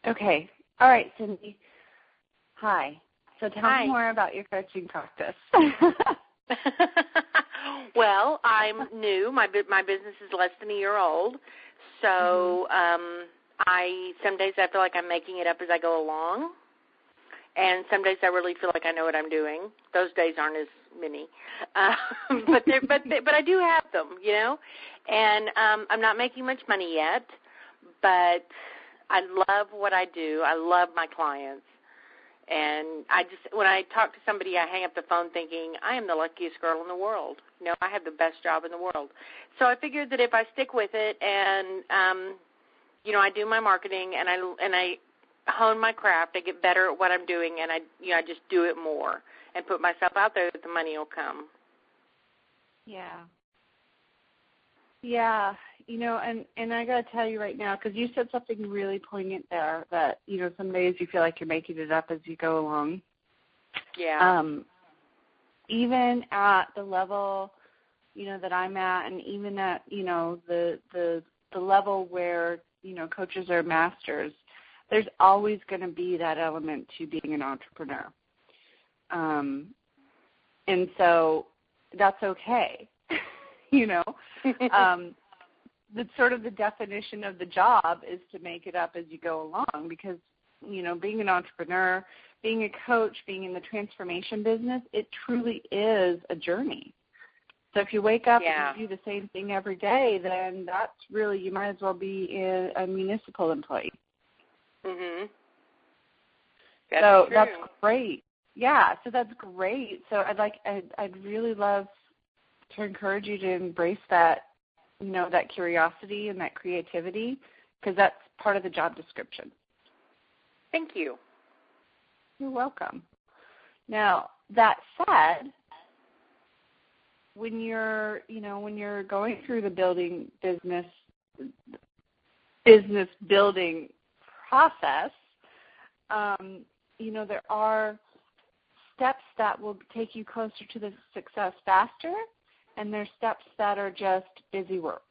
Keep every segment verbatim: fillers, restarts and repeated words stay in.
Okay. All right, Cindy. Hi. So tell Hi. me more about your coaching practice. Well, I'm new. My my business is less than a year old, so mm-hmm. um, I some days I feel like I'm making it up as I go along, and some days I really feel like I know what I'm doing. Those days aren't as many, uh, but they're, but they, but I do have them, you know. And um, I'm not making much money yet, but I love what I do. I love my clients. And I just, when I talk to somebody, I hang up the phone thinking, I am the luckiest girl in the world. You know, I have the best job in the world. So I figured that if I stick with it and, um, you know, I do my marketing and I, and I hone my craft, I get better at what I'm doing, and I, you know, I just do it more and put myself out there that the money will come. Yeah. Yeah. You know, and, and I got to tell you right now, because you said something really poignant there, that, you know, some days you feel like you're making it up as you go along. Yeah. Um, even at the level, you know, that I'm at, and even at, you know, the the the level where, you know, coaches are masters, there's always going to be that element to being an entrepreneur. Um, and so that's okay, you know. um, the sort of the definition of the job is to make it up as you go along, because, you know, being an entrepreneur, being a coach, being in the transformation business, it truly is a journey. So if you wake up yeah. and you do the same thing every day, then that's really, you might as well be a, a municipal employee. Mhm. That's so true. that's great. Yeah, so that's great. So I'd like, I'd, I'd really love to encourage you to embrace that, you know, that curiosity and that creativity, because that's part of the job description. Thank you. You're welcome. Now, that said, when you're, you know, when you're going through the building business, business building process, um, you know, there are steps that will take you closer to the success faster, and there's steps that are just busy work.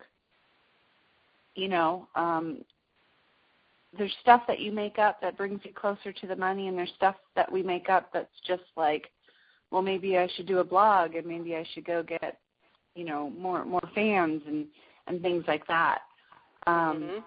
You know, um, there's stuff that you make up that brings you closer to the money, and there's stuff that we make up that's just like, well, maybe I should do a blog, and maybe I should go get, you know, more more fans and, and things like that. Um, mm-hmm.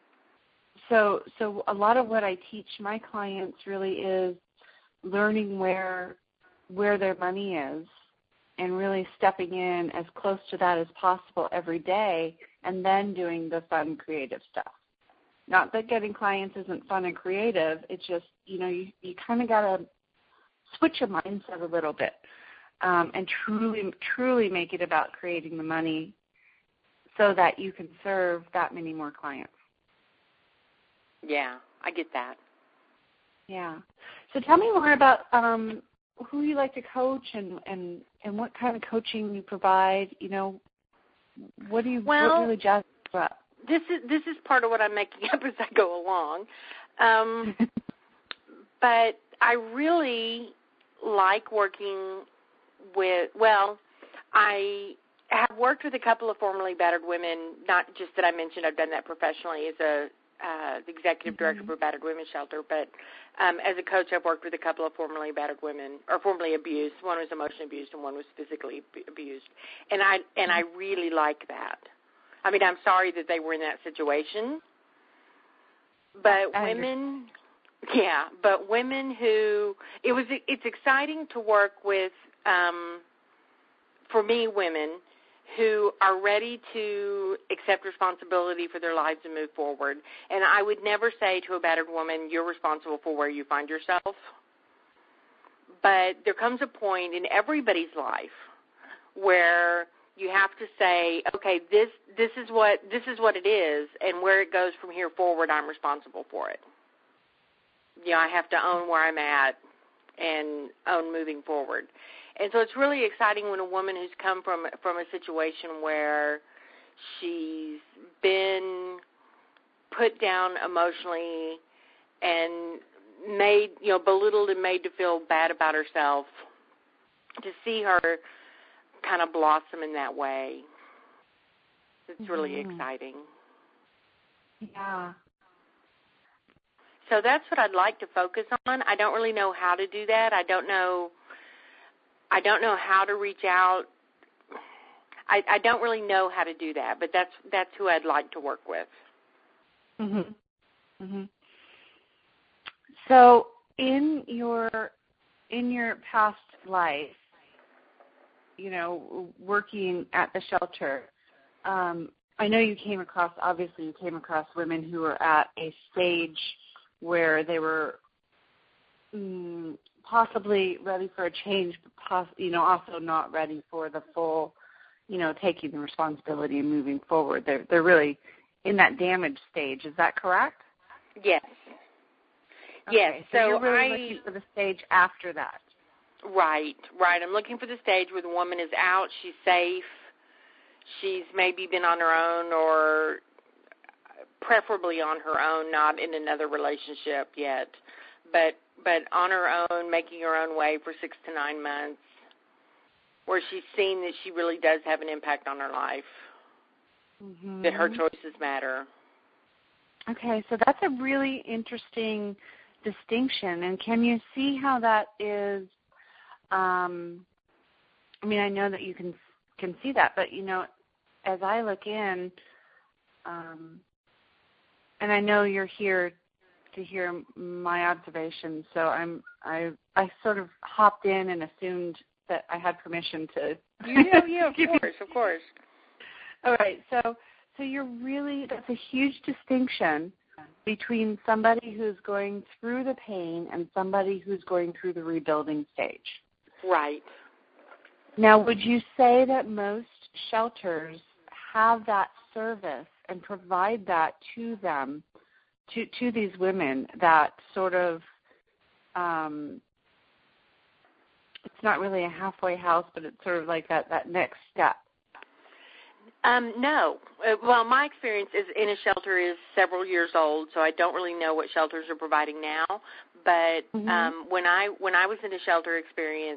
So so a lot of what I teach my clients really is learning where where their money is, and really stepping in as close to that as possible every day, and then doing the fun, creative stuff. Not that getting clients isn't fun and creative. It's just, you know, you, you kind of got to switch your mindset a little bit um, and truly, truly make it about creating the money so that you can serve that many more clients. Yeah, I get that. Yeah. So tell me more about um, who you like to coach and, and, and what kind of coaching you provide. You know, what do you well, what really jazz you up? This is this is part of what I'm making up as I go along. Um, but I really like working with, well, I have worked with a couple of formerly battered women, not just that I mentioned I've done that professionally as a uh, the executive director mm-hmm. for a battered women's shelter, but um, as a coach I've worked with a couple of formerly battered women, or formerly abused. One was emotionally abused and one was physically abused. And I and I really like that. I mean, I'm sorry that they were in that situation, but women, yeah, but women who, it was, it's exciting to work with, um, for me, women who are ready to accept responsibility for their lives and move forward. And I would never say to a battered woman, you're responsible for where you find yourself. But there comes a point in everybody's life where you have to say, okay, this this is what this is what it is, and where it goes from here forward, I'm responsible for it. You know, I have to own where I'm at and own moving forward. And so it's really exciting when a woman who's come from from a situation where she's been put down emotionally and made, you know, belittled and made to feel bad about herself, to see her kind of blossom in that way. It's really mm-hmm. exciting. Yeah. so that's what I'd like to focus on. I don't really know how to do that. I don't know. I don't know how to reach out. I, I don't really know how to do that, but that's that's who I'd like to work with. Mhm. Mhm. So in your in your past life, you know, working at the shelter, um, I know you came across, obviously you came across women who were at a stage where they were mm, possibly ready for a change, but poss- you know, also not ready for the full, you know, taking the responsibility and moving forward. They're, they're really in that damage stage. Is that correct? Yes. Okay, yes. So, so you're really I, looking for the stage after that. Right, right. I'm looking for the stage where the woman is out, she's safe, she's maybe been on her own or preferably on her own, not in another relationship yet, but but on her own, making her own way for six to nine months, where she's seen that she really does have an impact on her life, mm-hmm. that her choices matter. Okay, so that's a really interesting distinction. And can you see how that is, um, I mean, I know that you can can see that, but, you know, as I look in, um, and I know you're here to hear my observations, so I'm I I sort of hopped in and assumed that I had permission to. Yeah, yeah, of course, of course. All right, so so you're really, that's a huge distinction between somebody who's going through the pain and somebody who's going through the rebuilding stage. Right. Now, would you say that most shelters have that service and provide that to them, to, to these women, that sort of, um, it's not really a halfway house, but it's sort of like that, that next step? Um, no. Uh, well, my experience is in a shelter is several years old, so I don't really know what shelters are providing now. But mm-hmm. um, when I when I was in a shelter experience,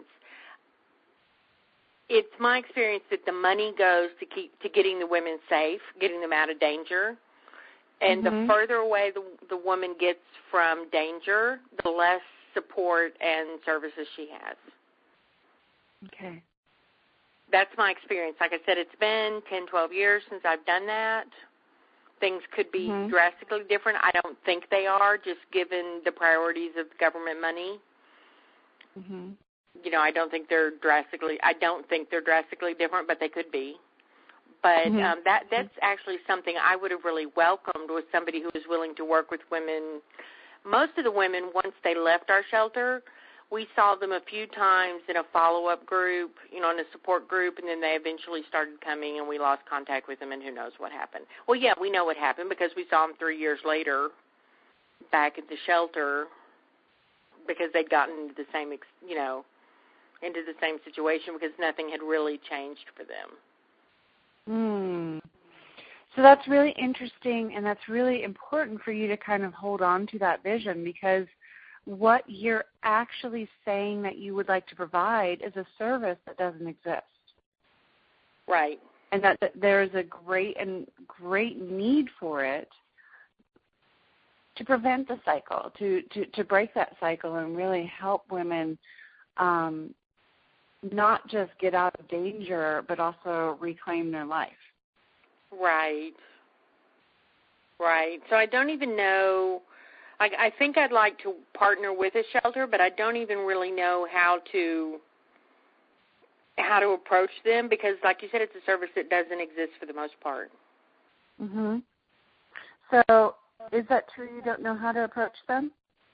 it's my experience that the money goes to keep to getting the women safe, getting them out of danger. And mm-hmm. the further away the, the woman gets from danger, the less support and services she has. Okay. That's my experience. Like I said, it's been ten, twelve years since I've done that. Things could be mm-hmm. drastically different. I don't think they are, just given the priorities of government money. Mm-hmm. You know, I don't think they're drastically. I don't think they're drastically different, but they could be. But mm-hmm. um, that that's actually something I would have really welcomed, was somebody who was willing to work with women. Most of the women, once they left our shelter, we saw them a few times in a follow-up group, you know, in a support group, and then they eventually started coming, and we lost contact with them, and who knows what happened. Well, yeah, we know what happened because we saw them three years later back at the shelter because they'd gotten into the same, you know, into the same situation because nothing had really changed for them. Hmm. So that's really interesting, and that's really important for you to kind of hold on to that vision, because what you're actually saying that you would like to provide is a service that doesn't exist. Right. And that, that there's a great and great need for it to prevent the cycle, to, to, to break that cycle and really help women um, not just get out of danger, but also reclaim their life. Right. Right. So I don't even know. I, I think I'd like to partner with a shelter, but I don't even really know how to how to approach them because, like you said, it's a service that doesn't exist for the most part. Mhm. So, is that true? You don't know how to approach them?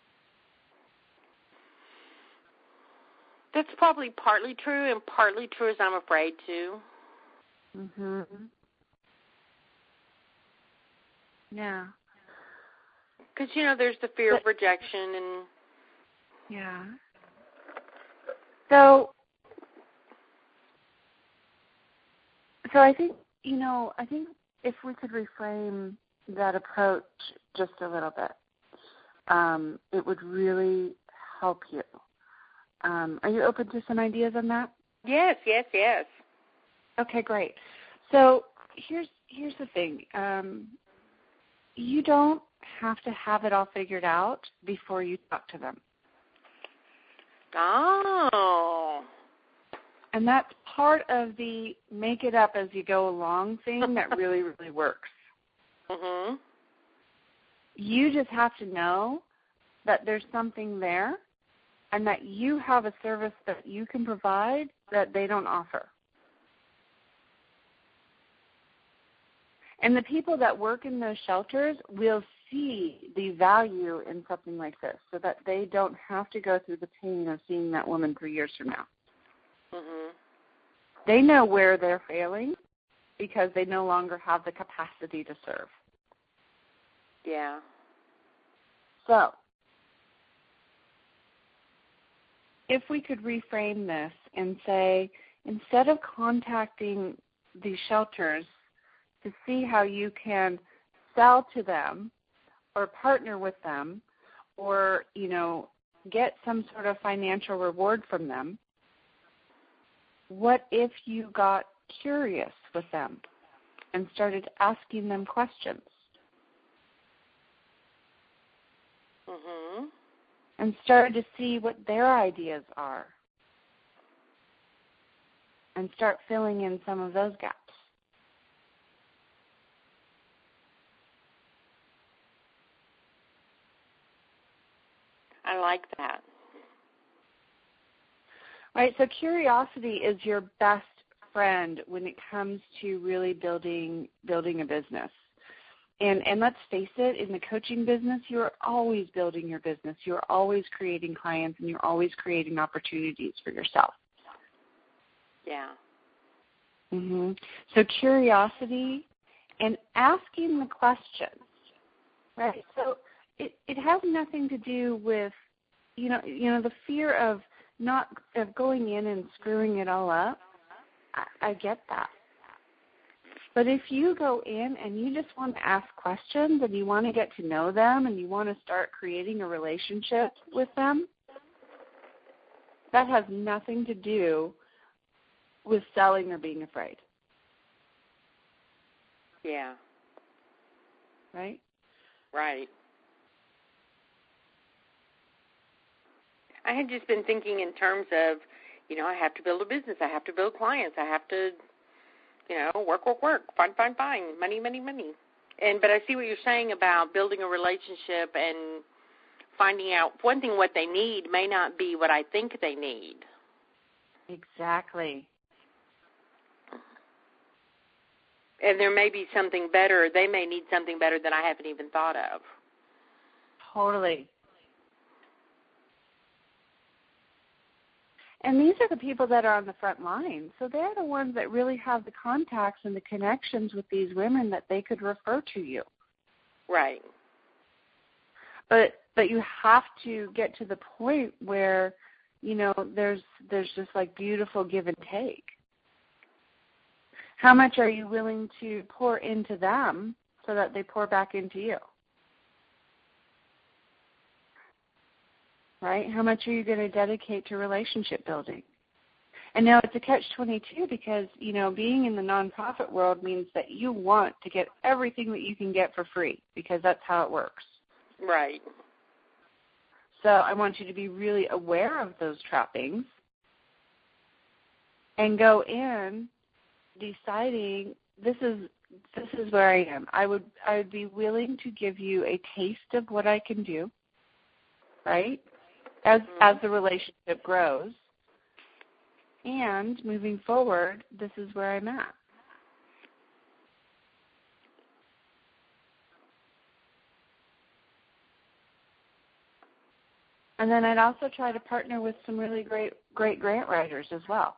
That's probably partly true, and partly true is I'm afraid to. Mhm. Yeah. Because, you know, there's the fear but, of rejection and... Yeah. So, so I think, you know, I think if we could reframe that approach just a little bit, um, it would really help you. Um, are you open to some ideas on that? Yes, yes, yes. Okay, great. So here's here's the thing. Um, you don't have to have it all figured out before you talk to them. Oh. And that's part of the make it up as you go along thing that really, really works. Mhm. You just have to know that there's something there and that you have a service that you can provide that they don't offer. And the people that work in those shelters will see the value in something like this so that they don't have to go through the pain of seeing that woman three years from now. Mhm. They know where they're failing because they no longer have the capacity to serve. Yeah. So, if we could reframe this and say, instead of contacting these shelters to see how you can sell to them or partner with them or, you know, get some sort of financial reward from them, what if you got curious with them and started asking them questions? Mhm. And started to see what their ideas are and start filling in some of those gaps. I like that. Right, so curiosity is your best friend when it comes to really building building a business. And and let's face it, in the coaching business, you're always building your business. You're always creating clients, and you're always creating opportunities for yourself. Yeah. Mm-hmm. So curiosity and asking the questions, right? So it, it has nothing to do with, you know, you know, the fear of not of going in and screwing it all up. I, I get that. But if you go in and you just want to ask questions and you want to get to know them and you want to start creating a relationship with them, that has nothing to do with selling or being afraid. Yeah. Right? Right. I had just been thinking in terms of, you know, I have to build a business. I have to build clients. I have to, you know, work, work, work, find, find, find, money, money, money. And but I see what you're saying about building a relationship and finding out, one thing, what they need may not be what I think they need. Exactly. And there may be something better. They may need something better than I haven't even thought of. Totally. And these are the people that are on the front line. So they're the ones that really have the contacts and the connections with these women that they could refer to you. Right. But but you have to get to the point where, you know, there's there's just like beautiful give and take. How much are you willing to pour into them so that they pour back into you? Right? How much are you going to dedicate to relationship building? And now it's a catch twenty-two because, you know, being in the nonprofit world means that you want to get everything that you can get for free because that's how it works. Right. So I want you to be really aware of those trappings and go in deciding this is this is where I am. I would I would be willing to give you a taste of what I can do, right? As mm-hmm. as the relationship grows. And moving forward, this is where I'm at. And then I'd also try to partner with some really great great grant writers as well.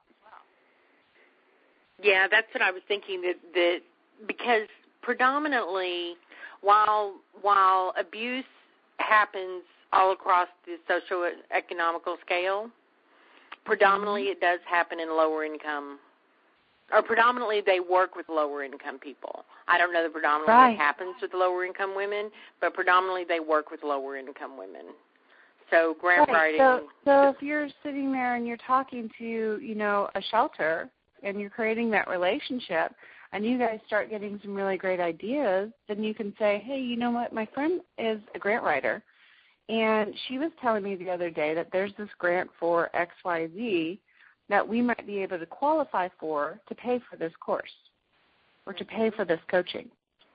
Yeah, that's what I was thinking, that, that because predominantly while while abuse happens all across the socio-economical scale, predominantly it does happen in lower income, or predominantly they work with lower income people. I don't know that predominantly right. it happens with lower income women, but predominantly they work with lower income women. So grant right. writing. So, so if you're sitting there and you're talking to, you know, a shelter and you're creating that relationship, and you guys start getting some really great ideas, then you can say, hey, you know what, my friend is a grant writer, and she was telling me the other day that there's this grant for X Y Z that we might be able to qualify for to pay for this course or to pay for this coaching.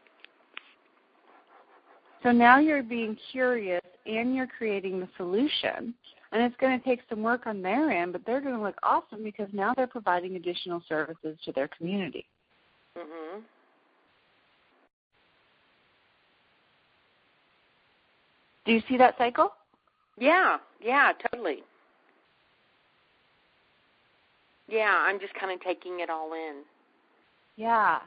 So now you're being curious and you're creating the solution, and it's going to take some work on their end, but they're going to look awesome because now they're providing additional services to their community. Mhm. Do you see that cycle? Yeah, yeah, totally. Yeah, I'm just kind of taking it all in. Yeah.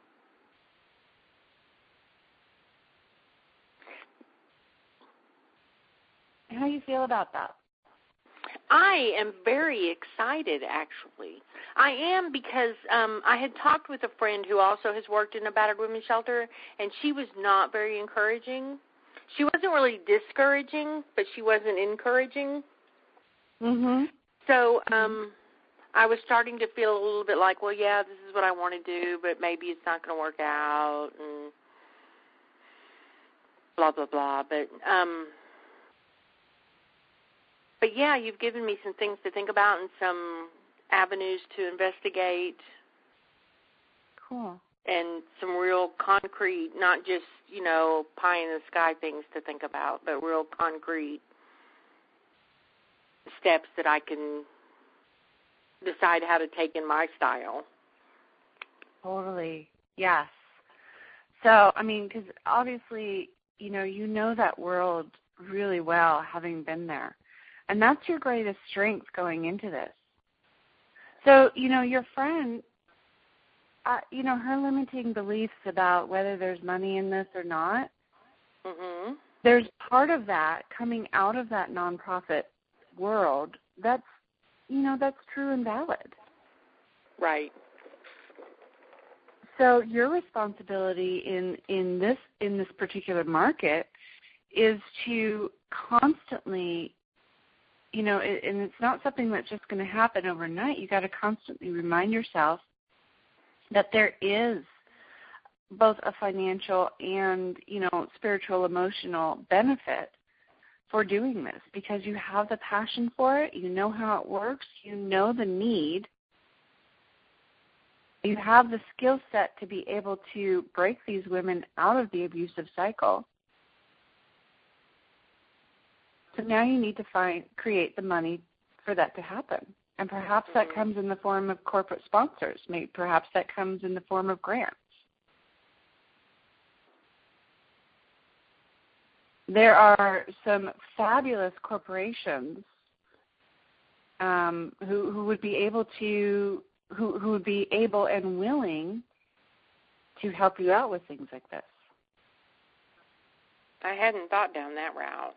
How do you feel about that? I am very excited, actually. I am because um, I had talked with a friend who also has worked in a battered women's shelter, and she was not very encouraging. She wasn't really discouraging, but she wasn't encouraging. Mhm. So um, I was starting to feel a little bit like, well, yeah, this is what I want to do, but maybe it's not going to work out, and blah, blah, blah. But, um, but yeah, you've given me some things to think about and some avenues to investigate. Cool. And some real concrete, not just, you know, pie-in-the-sky things to think about, but real concrete steps that I can decide how to take in my style. Totally. Yes. So, I mean, because obviously, you know, you know that world really well, having been there. And that's your greatest strength going into this. So, you know, your friend, uh, you know, her limiting beliefs about whether there's money in this or not, Mhm. there's part of that coming out of that nonprofit world that's, you know, that's true and valid. Right. So your responsibility in, in this in this particular market is to constantly, you know, it, and it's not something that's just going to happen overnight. You got to constantly remind yourself that there is both a financial and, you know, spiritual, emotional benefit for doing this because you have the passion for it, you know how it works, you know the need, you have the skill set to be able to break these women out of the abusive cycle. So now you need to find, create the money for that to happen. And perhaps Mhm. that comes in the form of corporate sponsors. Maybe perhaps that comes in the form of grants. There are some fabulous corporations um, who, who would be able to, who, who would be able and willing to help you out with things like this. I hadn't thought down that route.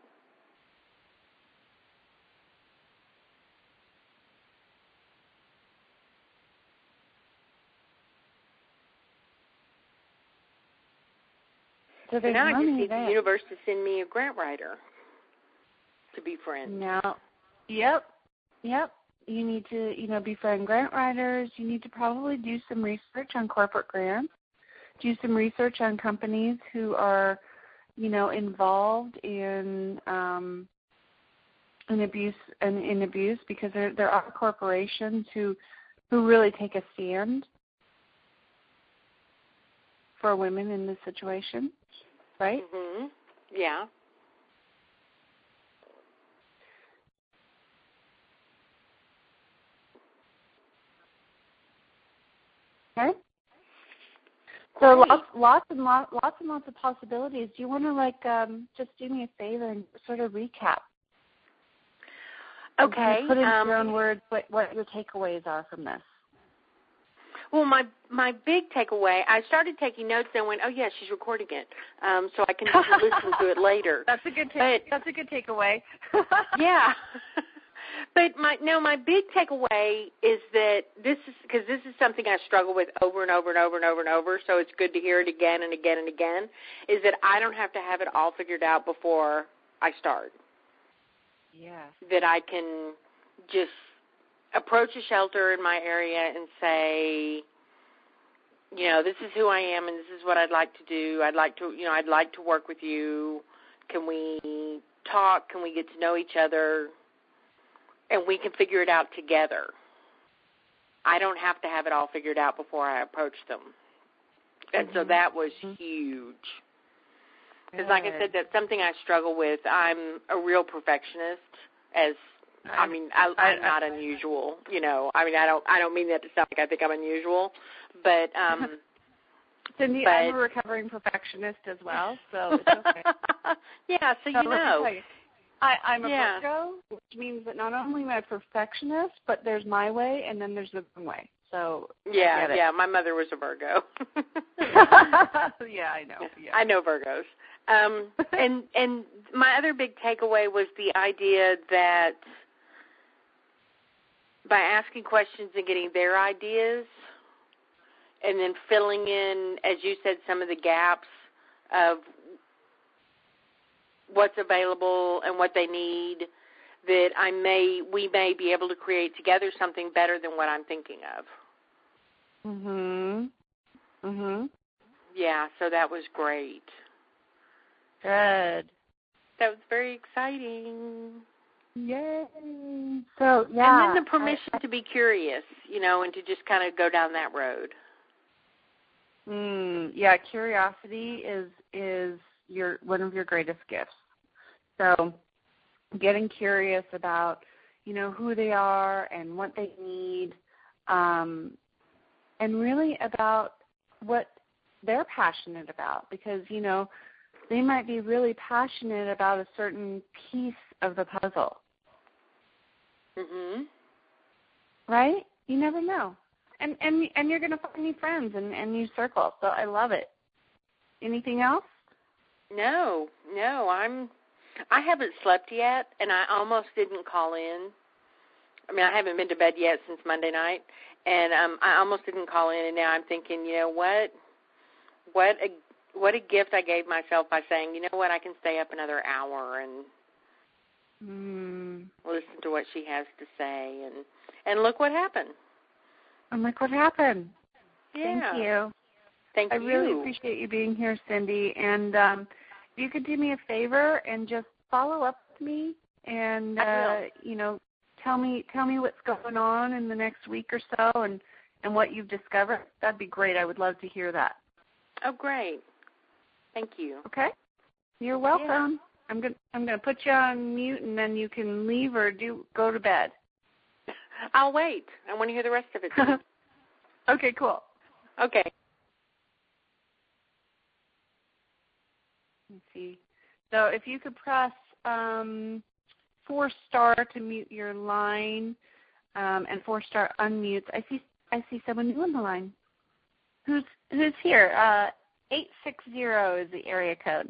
So there's now I just money need there. the universe to send me a grant writer to befriend. Now, yep, yep. You need to, you know, befriend grant writers. You need to probably do some research on corporate grants. Do some research on companies who are, you know, involved in um, in abuse and in abuse because there there are corporations who who really take a stand for women in this situation, right? Mhm. Yeah. Okay. So Great. lots, lots and lots, lots and lots of possibilities. Do you want to like um, just do me a favor and sort of recap? Okay. Kind of put into um, your own words what, what your takeaways are from this. Well, my my big takeaway, I started taking notes and went, oh, yeah, she's recording it, um, so I can listen to it later. That's a good take, but, That's a good takeaway. yeah. But my no, my big takeaway is that this is, because this is something I struggle with over and over and over and over and over, so it's good to hear it again and again and again, is that I don't have to have it all figured out before I start. Yeah. That I can just approach a shelter in my area and say, you know, this is who I am and this is what I'd like to do. I'd like to, you know, I'd like to work with you. Can we talk? Can we get to know each other? And we can figure it out together. I don't have to have it all figured out before I approach them. And mm-hmm. so that was huge. Because like I said, that's something I struggle with. I'm a real perfectionist as I mean, I, I'm not unusual, you know. I mean, I don't, I don't mean that to sound like I think I'm unusual, but um, Cindy, but, I'm a recovering perfectionist as well, so it's okay. yeah, so, so you know, you, I, I'm a yeah. Virgo, which means that not only am I a perfectionist, but there's my way, and then there's the wrong way. So yeah, yeah, my mother was a Virgo. yeah, I know. Yeah. I know Virgos. Um, and and my other big takeaway was the idea that by asking questions and getting their ideas and then filling in, as you said, some of the gaps of what's available and what they need, that I may we may be able to create together something better than what I'm thinking of. Mhm. Mhm. Yeah, so that was great. Good. That was very exciting. Yay. So, yeah. And then the permission I, I, to be curious, you know, and to just kind of go down that road. Mm, yeah, curiosity is is your one of your greatest gifts. So, getting curious about, you know, who they are and what they need, um, and really about what they're passionate about, because, you know, they might be really passionate about a certain piece of the puzzle. Mhm. Right? You never know. And and and you're going to find new friends and, and new circles. So I love it. Anything else? No, no. I'm. I haven't slept yet, and I almost didn't call in. I mean, I haven't been to bed yet since Monday night, and um, I almost didn't call in. And now I'm thinking, you know what? What a what a gift I gave myself by saying, you know what? I can stay up another hour and mm. listen to what she has to say, and and look what happened. And look what happened. Yeah. Thank you. Thank I you. I really appreciate you being here, Cindy. And um, if you could do me a favor and just follow up with me, and uh, you know, tell me tell me what's going on in the next week or so, and, and what you've discovered. That'd be great. I would love to hear that. Oh, great. Thank you. Okay. You're welcome. Yeah. I'm going I'm going to put you on mute, and then you can leave or do go to bed. I'll wait. I want to hear the rest of it. Okay, cool. Okay. Let's see. So if you could press um, four star to mute your line, um, and four star unmutes. I see I see someone new on the line. Who's who's here? Uh, eight six zero is the area code.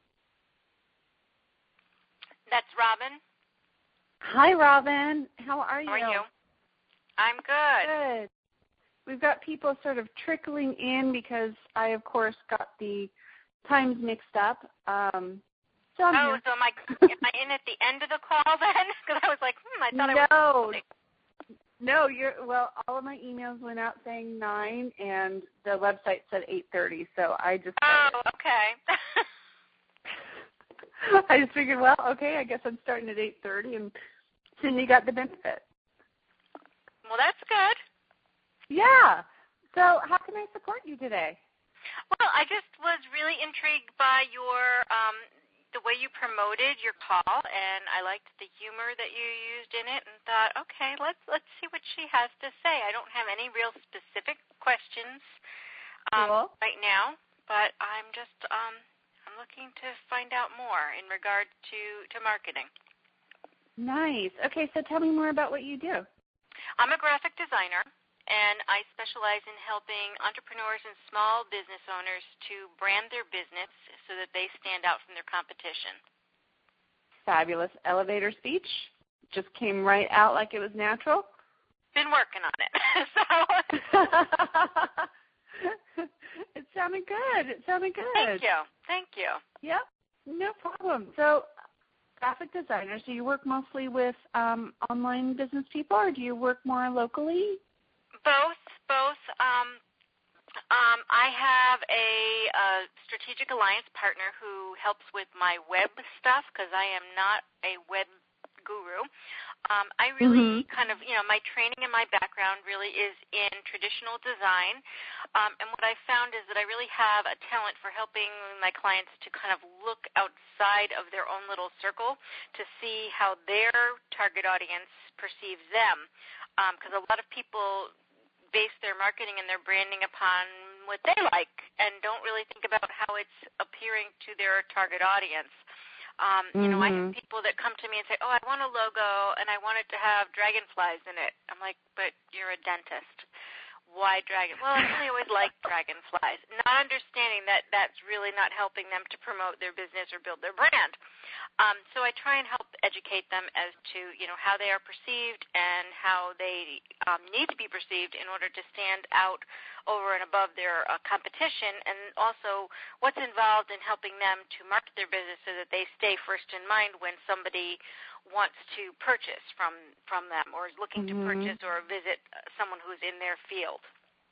That's Robin. Hi, Robin. How are you? How are you? I'm good. Good. We've got people sort of trickling in because I, of course, got the times mixed up. Um, so I'm oh, here. so am I, am I in at the end of the call then? Because I was like, hmm, I thought no. I was. No, you're, well, all of my emails went out saying nine, and the website said eight thirty, so I just Oh, started. okay. I just figured, well, okay, I guess I'm starting at eight thirty, and Cindy got the benefit. Well, that's good. Yeah. So how can I support you today? Well, I just was really intrigued by your um, the way you promoted your call, and I liked the humor that you used in it, and thought, okay, let's let's see what she has to say. I don't have any real specific questions um, cool. right now, but I'm just um, I'm looking to find out more in regard to, to marketing. Nice. Okay, so tell me more about what you do. I'm a graphic designer, and I specialize in helping entrepreneurs and small business owners to brand their business so that they stand out from their competition. Fabulous. Elevator speech just came right out like it was natural. Been working on it. so It sounded good. It sounded good. Thank you. Thank you. Yep, no problem. So, graphic designer, so you work mostly with um, online business people, or do you work more locally? Both. Both. Um, Um, I have a, a strategic alliance partner who helps with my web stuff because I am not a web guru. Um, I really mm-hmm. kind of, you know, my training and my background really is in traditional design. Um, and what I found is that I really have a talent for helping my clients to kind of look outside of their own little circle to see how their target audience perceives them. Because um, a lot of people base their marketing and their branding upon what they like and don't really think about how it's appearing to their target audience. Um, you mm-hmm. know, I have people that come to me and say, oh, I want a logo and I want it to have dragonflies in it. I'm like, but you're a dentist. Why dragon? Well, I really always liked dragonflies, not understanding that that's really not helping them to promote their business or build their brand. Um, so I try and help educate them as to, you know, how they are perceived and how they um, need to be perceived in order to stand out over and above their uh, competition, and also what's involved in helping them to market their business so that they stay first in mind when somebody wants to purchase from, from them or is looking mm-hmm. to purchase or visit someone who's in their field.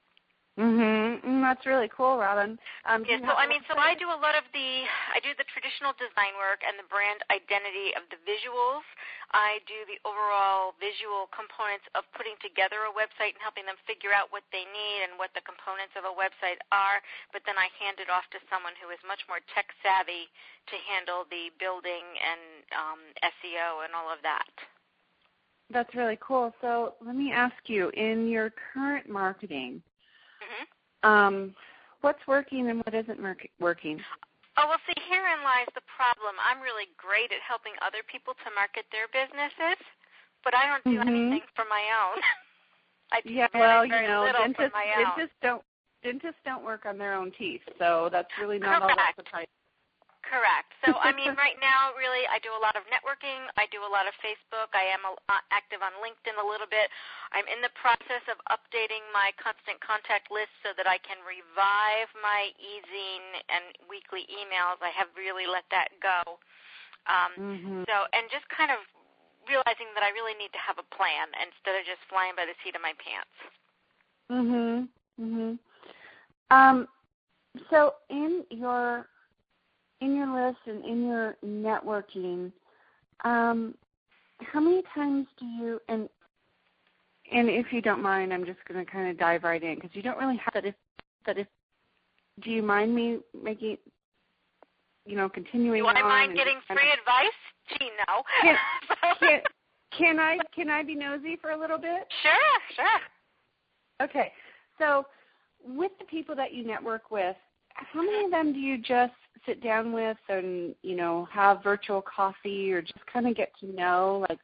Mm-hmm. That's really cool, Robin. Um, yeah, so I mean, so I do a lot of the, I do the traditional design work and the brand identity of the visuals. I do the overall visual components of putting together a website and helping them figure out what they need and what the components of a website are, but then I hand it off to someone who is much more tech savvy to handle the building and um, S E O and all of that. That's really cool. So let me ask you, in your current marketing, Mm-hmm. Um, what's working and what isn't working? Oh, well, see, herein lies the problem. I'm really great at helping other people to market their businesses, but I don't do mm-hmm. anything for my own. I do yeah, very, well, very you know, little dentists, for my own. dentists don't dentists don't work on their own teeth, so that's really not Correct. all that surprising. Correct. So, I mean, right now, really, I do a lot of networking. I do a lot of Facebook. I am a, uh, active on LinkedIn a little bit. I'm in the process of updating my constant contact list so that I can revive my e-zine and weekly emails. I have really let that go. Um, mm-hmm. So, and just kind of realizing that I really need to have a plan instead of just flying by the seat of my pants. Mhm. Mhm. Um. So, in your in your list and in your networking, um, how many times do you, and and if you don't mind, I'm just going to kind of dive right in because you don't really have that. If that if, do you mind me making, you know, continuing on? Do I mind getting free of, advice? Gee, no. Can, can, can I can I be nosy for a little bit? Sure, sure. Okay, so with the people that you network with, how many of them do you just sit down with and, you know, have virtual coffee or just kind of get to know, like,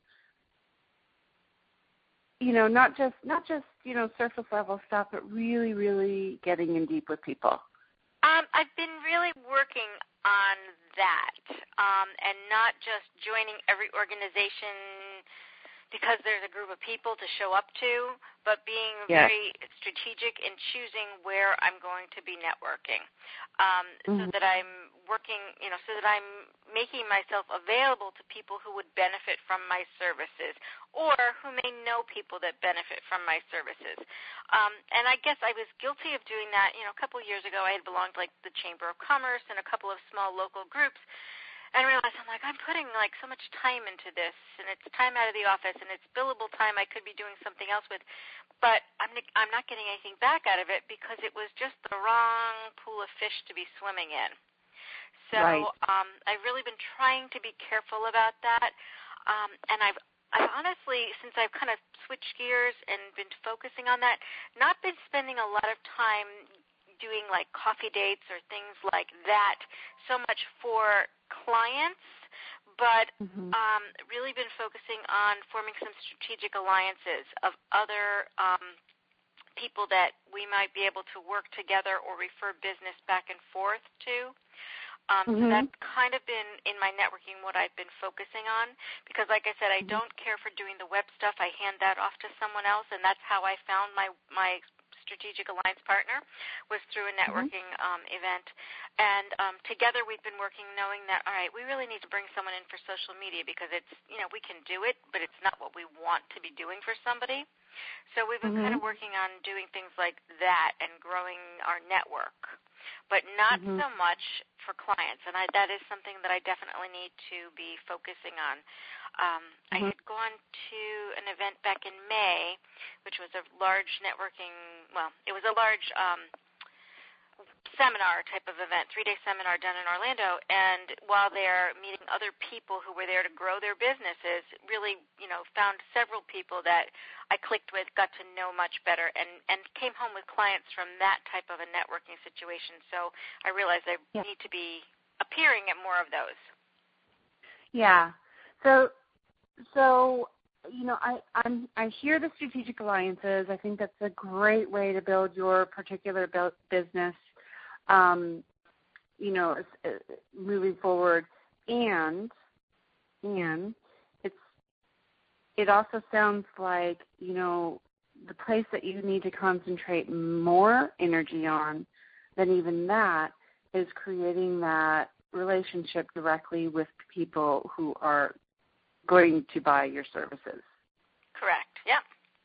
you know, not just, not just, you know, surface level stuff, but really, really getting in deep with people? Um, I've been really working on that um, and not just joining every organization because there's a group of people to show up to, but being yes. very strategic in choosing where I'm going to be networking, um, mm-hmm. so that I'm working, you know, so that I'm making myself available to people who would benefit from my services or who may know people that benefit from my services. Um, and I guess I was guilty of doing that, you know, a couple of years ago. I had belonged to, like, the Chamber of Commerce and a couple of small local groups. And I realized, I'm like, I'm putting, like, so much time into this, and it's time out of the office, and it's billable time I could be doing something else with, but I'm, I'm not getting anything back out of it because it was just the wrong pool of fish to be swimming in. So right. um, I've really been trying to be careful about that, um, and I've I've honestly, since I've kind of switched gears and been focusing on that, not been spending a lot of time doing like coffee dates or things like that so much for clients, but mm-hmm. um, really been focusing on forming some strategic alliances of other um, people that we might be able to work together or refer business back and forth to. Um, mm-hmm. So that's kind of been in my networking what I've been focusing on because, like I said, I mm-hmm. don't care for doing the web stuff. I hand that off to someone else, and that's how I found my my strategic alliance partner was through a networking mm-hmm. um, event. And um, together we've been working knowing that, all right, we really need to bring someone in for social media because it's, you know, we can do it, but it's not what we want to be doing for somebody. So we've been mm-hmm. kind of working on doing things like that and growing our network, but not mm-hmm. so much for clients. And I, that is something that I definitely need to be focusing on. Um, mm-hmm. I had gone to an event back in May, which was a large networking, well, it was a large um, seminar type of event, three-day seminar done in Orlando, and while there meeting other people who were there to grow their businesses, really, you know, found several people that I clicked with, got to know much better, and, and came home with clients from that type of a networking situation. So I realized I yeah. need to be appearing at more of those. Yeah. So, so you know, I I'm, I hear the strategic alliances. I think that's a great way to build your particular business. Um, you know, uh, moving forward, and and it's it also sounds like, you know, the place that you need to concentrate more energy on than even that is creating that relationship directly with people who are going to buy your services. Correct. Yeah.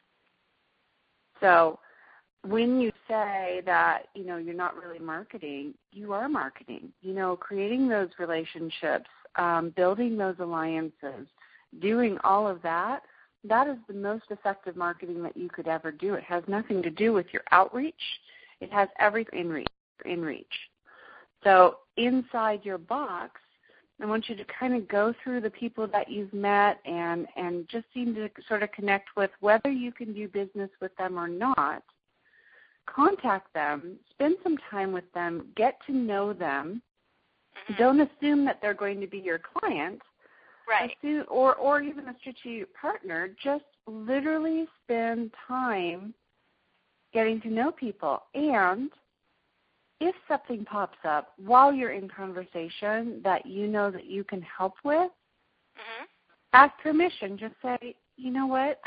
So when you say that, you know, you're not really marketing, you are marketing. You know, creating those relationships, um, building those alliances, doing all of that, that is the most effective marketing that you could ever do. It has nothing to do with your outreach. It has everything in reach. In reach. So inside your box, I want you to kind of go through the people that you've met and, and just seem to sort of connect with whether you can do business with them or not. Contact them, spend some time with them, get to know them. Mm-hmm. Don't assume that they're going to be your client, right? Assume, or, or even a strategic partner. Just literally spend time getting to know people. And if something pops up while you're in conversation that you know that you can help with, mm-hmm. ask permission. Just say, you know what,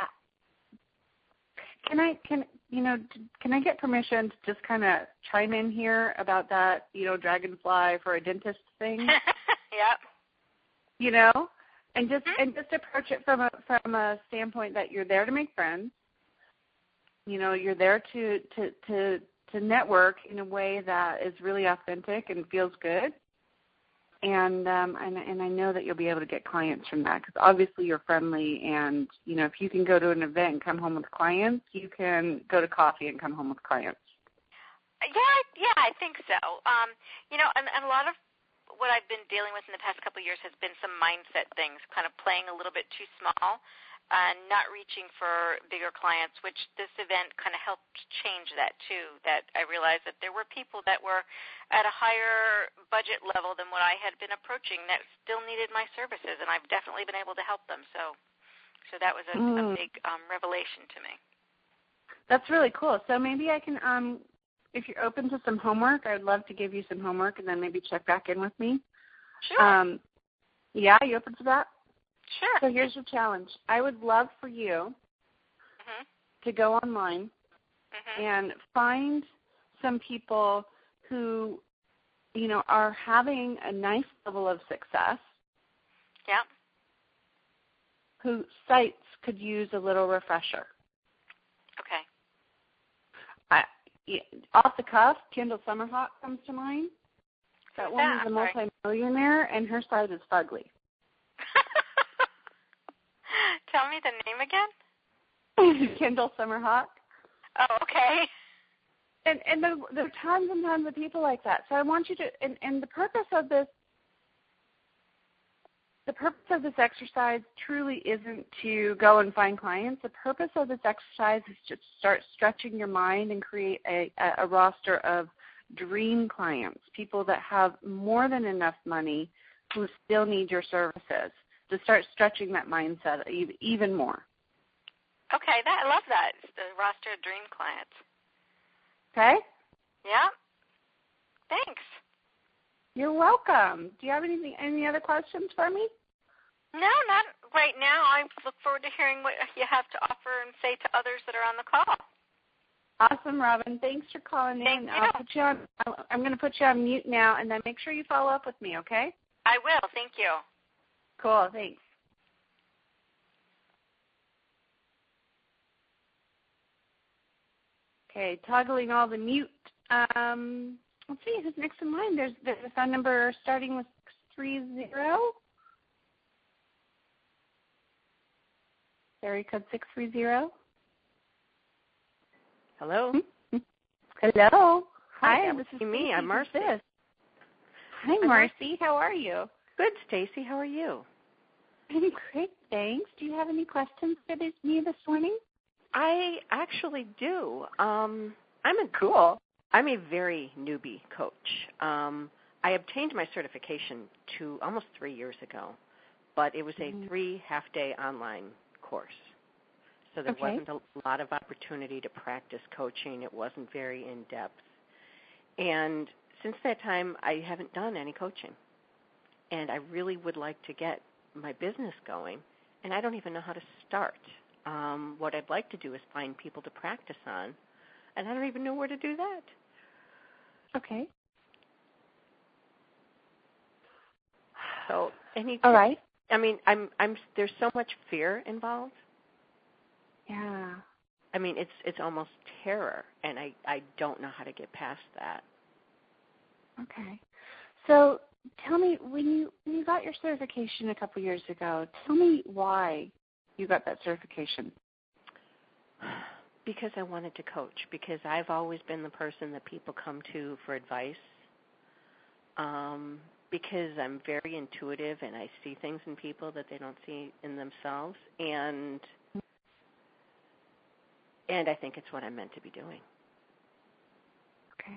can I can you know can I get permission to just kind of chime in here about that, you know, dragonfly for a dentist thing? Yep. You know, and just mm-hmm. and just approach it from a from a standpoint that you're there to make friends. You know, you're there to to to to network in a way that is really authentic and feels good. And um, and and I know that you'll be able to get clients from that because obviously you're friendly. And you know, if you can go to an event and come home with clients, you can go to coffee and come home with clients. Yeah, yeah, I think so. Um, you know, and, and a lot of what I've been dealing with in the past couple of years has been some mindset things, kind of playing a little bit too small and not reaching for bigger clients, which this event kind of helped change that too, that I realized that there were people that were at a higher budget level than what I had been approaching that still needed my services, and I've definitely been able to help them. So so that was a, mm. a big um, revelation to me. That's really cool. So maybe I can, um, if you're open to some homework, I would love to give you some homework and then maybe check back in with me. Sure. Um, yeah, you open to that? Sure. So here's your challenge. I would love for you mm-hmm. to go online mm-hmm. and find some people who, you know, are having a nice level of success. Yeah. Whose sites could use a little refresher. Okay. I, off the cuff, Kendall Summerhawk comes to mind. That Who's woman's that? a Sorry. multimillionaire, and her site is fugly. Tell me the name again. Kendall Summerhawk. Oh, okay. And and there, there are tons and tons of people like that. So I want you to, and, and the purpose of this, the purpose of this exercise truly isn't to go and find clients. The purpose of this exercise is to start stretching your mind and create a, a, a roster of dream clients, people that have more than enough money who still need your services, to start stretching that mindset even more. Okay, that, I love that. It's the roster of dream clients. Okay? Yeah. Thanks. You're welcome. Do you have anything, any other questions for me? No, not right now. I look forward to hearing what you have to offer and say to others that are on the call. Awesome, Robin. Thanks for calling Thank in. you. I'll put you on, I'm going to put you on mute now, and then make sure you follow up with me, okay? I will. Thank you. Cool. Thanks. Okay, toggling all the mute. Um, let's see, who's next in line? There's, there's a phone number starting with six three zero. Area code six three zero. Hello? Hmm? Hello. Hi, Hi, this is me. Stacey. I'm Marcy. Hi, I'm Marcy. How are you? Good, Stacy. How are you? I'm great, thanks. Do you have any questions for this, me this morning? I actually do. Um, I'm a Cool. I'm a very newbie coach. Um, I obtained my certification two almost three years ago, but it was a Mm. three half-day online course. So there Okay. wasn't a lot of opportunity to practice coaching. It wasn't very in-depth. And since that time, I haven't done any coaching. And I really would like to get my business going, and I don't even know how to start. Um, what I'd like to do is find people to practice on, and I don't even know where to do that. Okay. So, any All tips? right. I mean, I'm, I'm. There's so much fear involved. Yeah. I mean, it's, it's almost terror, and I, I don't know how to get past that. Okay. So tell me, when you when you got your certification a couple years ago, tell me why you got that certification. Because I wanted to coach, because I've always been the person that people come to for advice, um, because I'm very intuitive and I see things in people that they don't see in themselves, and and I think it's what I'm meant to be doing. Okay.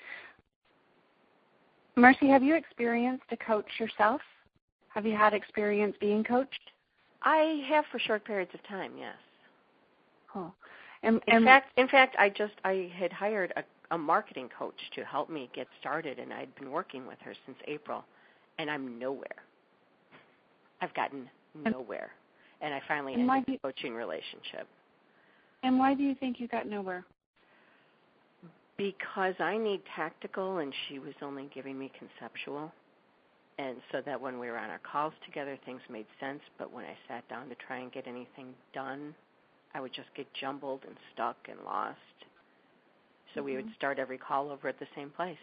Marcy, have you experienced a coach yourself? Have you had experience being coached? I have for short periods of time, yes. Oh. And, In and fact, in fact, I just I had hired a, a marketing coach to help me get started, and I'd been working with her since April, and I'm nowhere. I've gotten nowhere, and I finally and ended why the do, coaching relationship and why do you think you got nowhere? because I need tactical, and she was only giving me conceptual, and so that when we were on our calls together, things made sense. But when I sat down to try and get anything done, I would just get jumbled and stuck and lost. So mm-hmm. we would start every call over at the same place.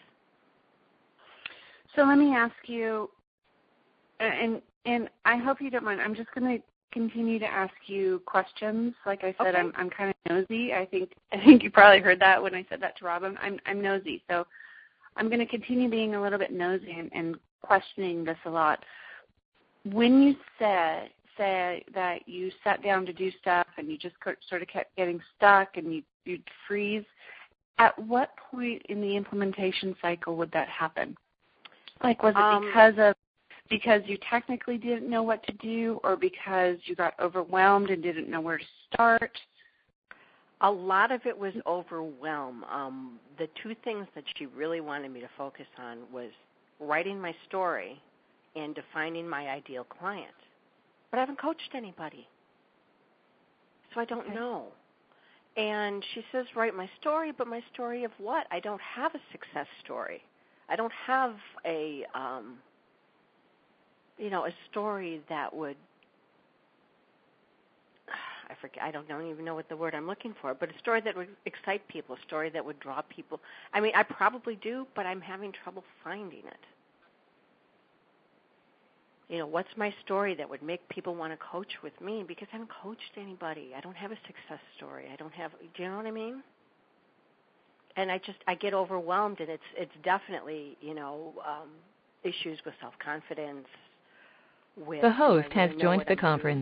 So let me ask you, and and I hope you don't mind, I'm just going to continue to ask you questions. Like I said, okay. I'm I'm kind of nosy. I think I think you probably heard that when I said that to Rob. I'm I'm, I'm nosy, so I'm going to continue being a little bit nosy and, and questioning this a lot. When you said say that you sat down to do stuff and you just sort of kept getting stuck and you, you'd freeze, at what point in the implementation cycle would that happen? Like, was it um, because of because you technically didn't know what to do, or because you got overwhelmed and didn't know where to start? A lot of it was overwhelm. Um, the two things that she really wanted me to focus on was writing my story and defining my ideal client. But I haven't coached anybody, so I don't okay. know. And she says, write my story, but my story of what? I don't have a success story. I don't have a, um, you know, a story that would, I forget, I don't, I don't even know what the word I'm looking for, but a story that would excite people, a story that would draw people. I mean, I probably do, but I'm having trouble finding it. You know, what's my story that would make people want to coach with me? Because I haven't coached anybody. I don't have a success story. I don't have, do you know what I mean? And I just, I get overwhelmed, and it's it's definitely, you know, um, issues with self-confidence. With, the host you know, has joined the I'm conference.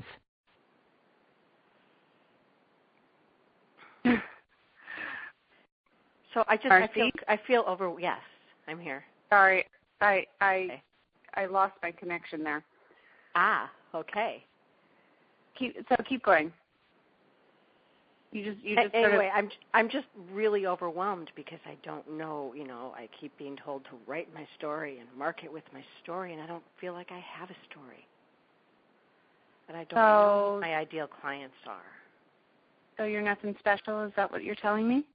So I just, I feel, I feel over, yes, I'm here. Sorry, I, I, okay. I lost my connection there. Ah, okay. Keep, so keep going. You just, you just anyway, sort of, I'm I'm just really overwhelmed because I don't know. You know, I keep being told to write my story and market with my story, and I don't feel like I have a story. And I don't so, know who my ideal clients are. So you're nothing special? Is that what you're telling me?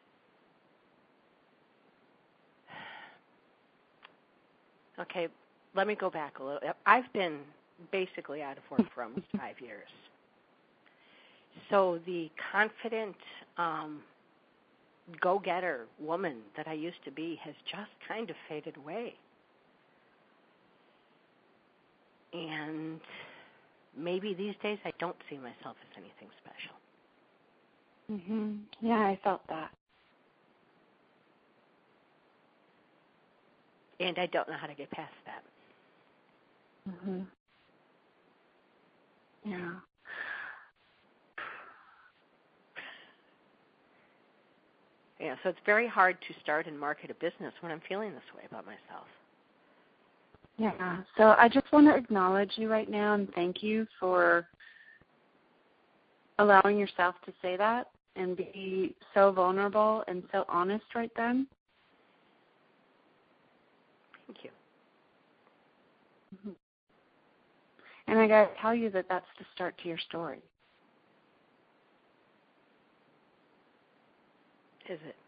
Okay, let me go back a little. I've been basically out of work for almost five years. So the confident, um, go-getter woman that I used to be has just kind of faded away. And maybe these days I don't see myself as anything special. Mhm. Yeah, I felt that. And I don't know how to get past that. Mhm. Yeah. Yeah, so it's very hard to start and market a business when I'm feeling this way about myself. Yeah. So I just want to acknowledge you right now and thank you for allowing yourself to say that and be so vulnerable and so honest right then. Thank you. Mm-hmm. And I got to tell you that that's the start to your story. Is it?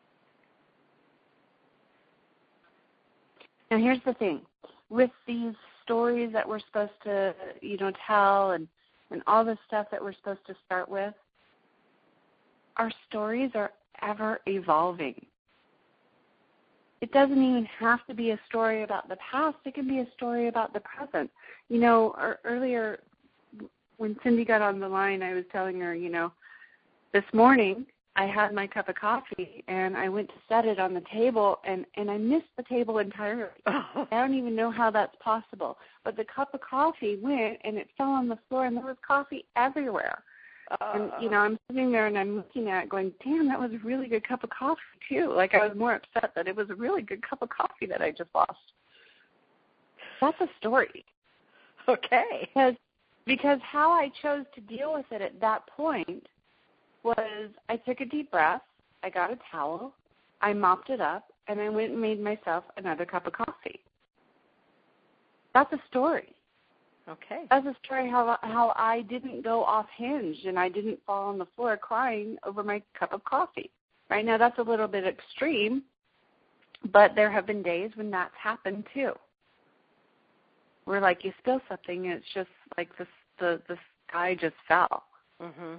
Now here's the thing. With these stories that we're supposed to, you know, tell and, and all the stuff that we're supposed to start with, our stories are ever evolving. It doesn't even have to be a story about the past. It can be a story about the present. You know, or, earlier when Cindy got on the line, I was telling her, you know, this morning I had my cup of coffee and I went to set it on the table and, and I missed the table entirely. I don't even know how that's possible. But the cup of coffee went and it fell on the floor and there was coffee everywhere. Uh, and, you know, I'm sitting there and I'm looking at it going, damn, that was a really good cup of coffee, too. Like, I was more upset that it was a really good cup of coffee that I just lost. That's a story. Okay. Because, because how I chose to deal with it at that point was I took a deep breath, I got a towel, I mopped it up, and I went and made myself another cup of coffee. That's a story. Okay. That's a story how how I didn't go off hinge and I didn't fall on the floor crying over my cup of coffee. Right now, that's a little bit extreme, but there have been days when that's happened too. Where like you spill something, and it's just like the the the sky just fell. Mhm.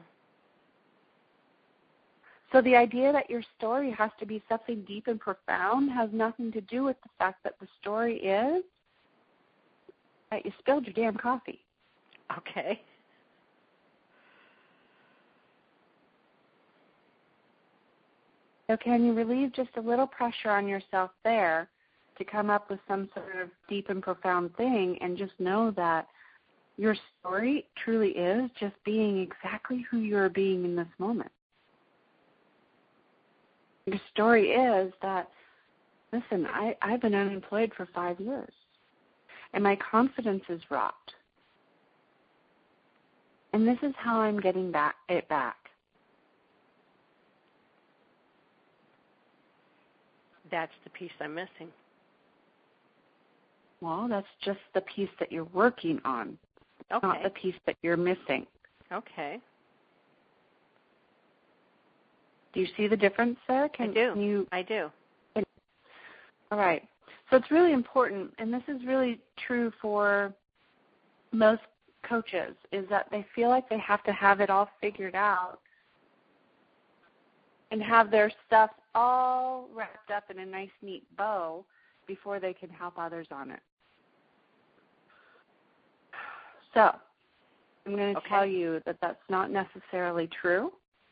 So the idea that your story has to be something deep and profound has nothing to do with the fact that the story is that you spilled your damn coffee. Okay. So can you relieve just a little pressure on yourself there to come up with some sort of deep and profound thing and just know that your story truly is just being exactly who you're being in this moment. Your story is that, listen, I, I've been unemployed for five years. And my confidence is rocked. And this is how I'm getting back it back. That's the piece I'm missing. Well, that's just the piece that you're working on, Okay. not the piece that you're missing. Okay. Do you see the difference there? Can, I do. Can you, I do. Can, all right. So it's really important, and this is really true for most coaches, is that they feel like they have to have it all figured out and have their stuff all wrapped up in a nice, neat bow before they can help others on it. So I'm going to okay. tell you that that's not necessarily true.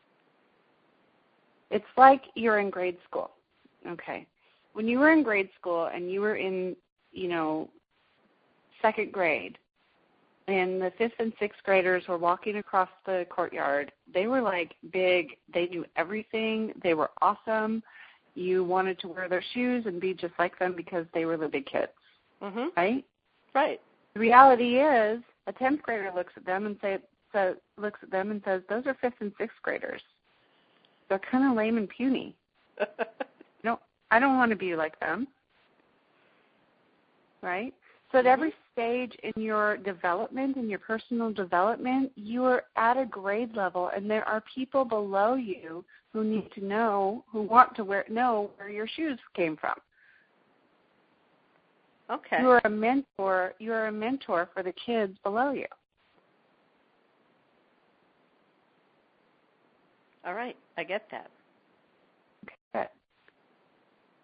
It's like you're in grade school, okay? When you were in grade school and you were in, you know, second grade, and the fifth and sixth graders were walking across the courtyard, they were like big, they knew everything, they were awesome. You wanted to wear their shoes and be just like them because they were the big kids, Mhm. right? Right. The reality is a tenth grader looks at them and say, so looks at them and says, those are fifth and sixth graders. They're kind of lame and puny. No, I don't want to be like them, right? So at mm-hmm. every stage in your development, in your personal development, you are at a grade level, and there are people below you who need to know, who want to wear, know where your shoes came from. Okay. You are a mentor. You are a mentor for the kids below you. All right, I get that.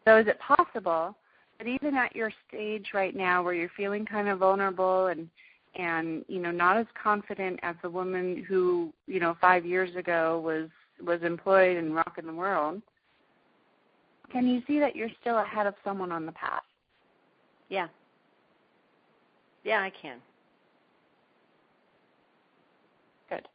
So is it possible that even at your stage right now where you're feeling kind of vulnerable and, and you know, not as confident as the woman who, you know, five years ago was, was employed and rocking the world, can you see that you're still ahead of someone on the path? Yeah. Yeah, I can. Good.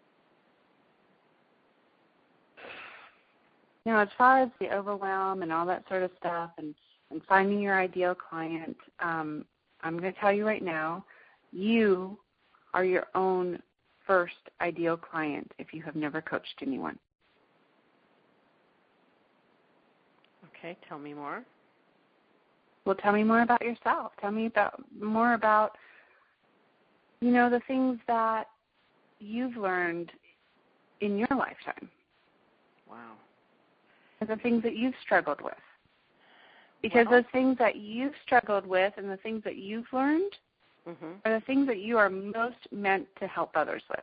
Now, as far as the overwhelm and all that sort of stuff and, and finding your ideal client, um, I'm going to tell you right now, you are your own first ideal client if you have never coached anyone. Okay, tell me more. Well, tell me more about yourself. Tell me about more about, you know, the things that you've learned in your lifetime. Wow. And the things that you've struggled with. Because well, those things that you've struggled with and the things that you've learned mm-hmm. are the things that you are most meant to help others with.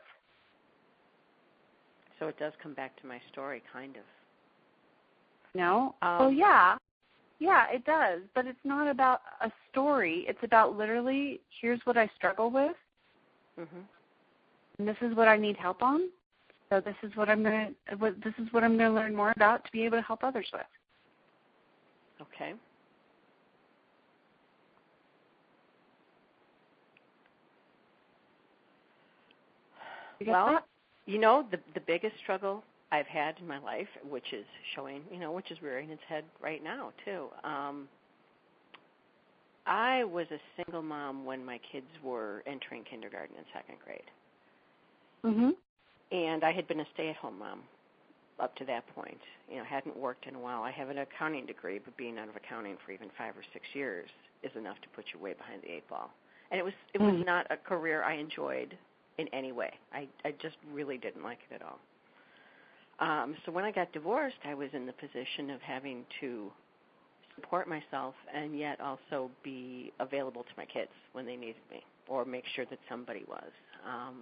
So it does come back to my story, kind of. No? Um, well, yeah. Yeah, it does. But it's not about a story. It's about literally, here's what I struggle with, mm-hmm. and this is what I need help on. So this is what I'm going to. What this is what I'm going to learn more about to be able to help others with. Okay. You well, that? you know, the the biggest struggle I've had in my life, which is showing, you know, which is rearing its head right now too. Um, I was a single mom when my kids were entering kindergarten and second grade. Mhm. And I had been a stay-at-home mom up to that point. You know, hadn't worked in a while. I have an accounting degree, but being out of accounting for even five or six years is enough to put you way behind the eight ball. And it was it was mm. not a career I enjoyed in any way. I, I just really didn't like it at all. Um, so when I got divorced, I was in the position of having to support myself and yet also be available to my kids when they needed me or make sure that somebody was. Um,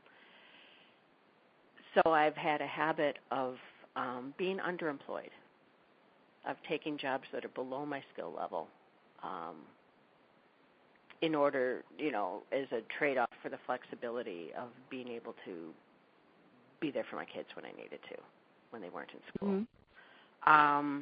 so I've had a habit of um, being underemployed, of taking jobs that are below my skill level um, in order, you know, as a trade-off for the flexibility of being able to be there for my kids when I needed to, when they weren't in school. Mm-hmm. Um,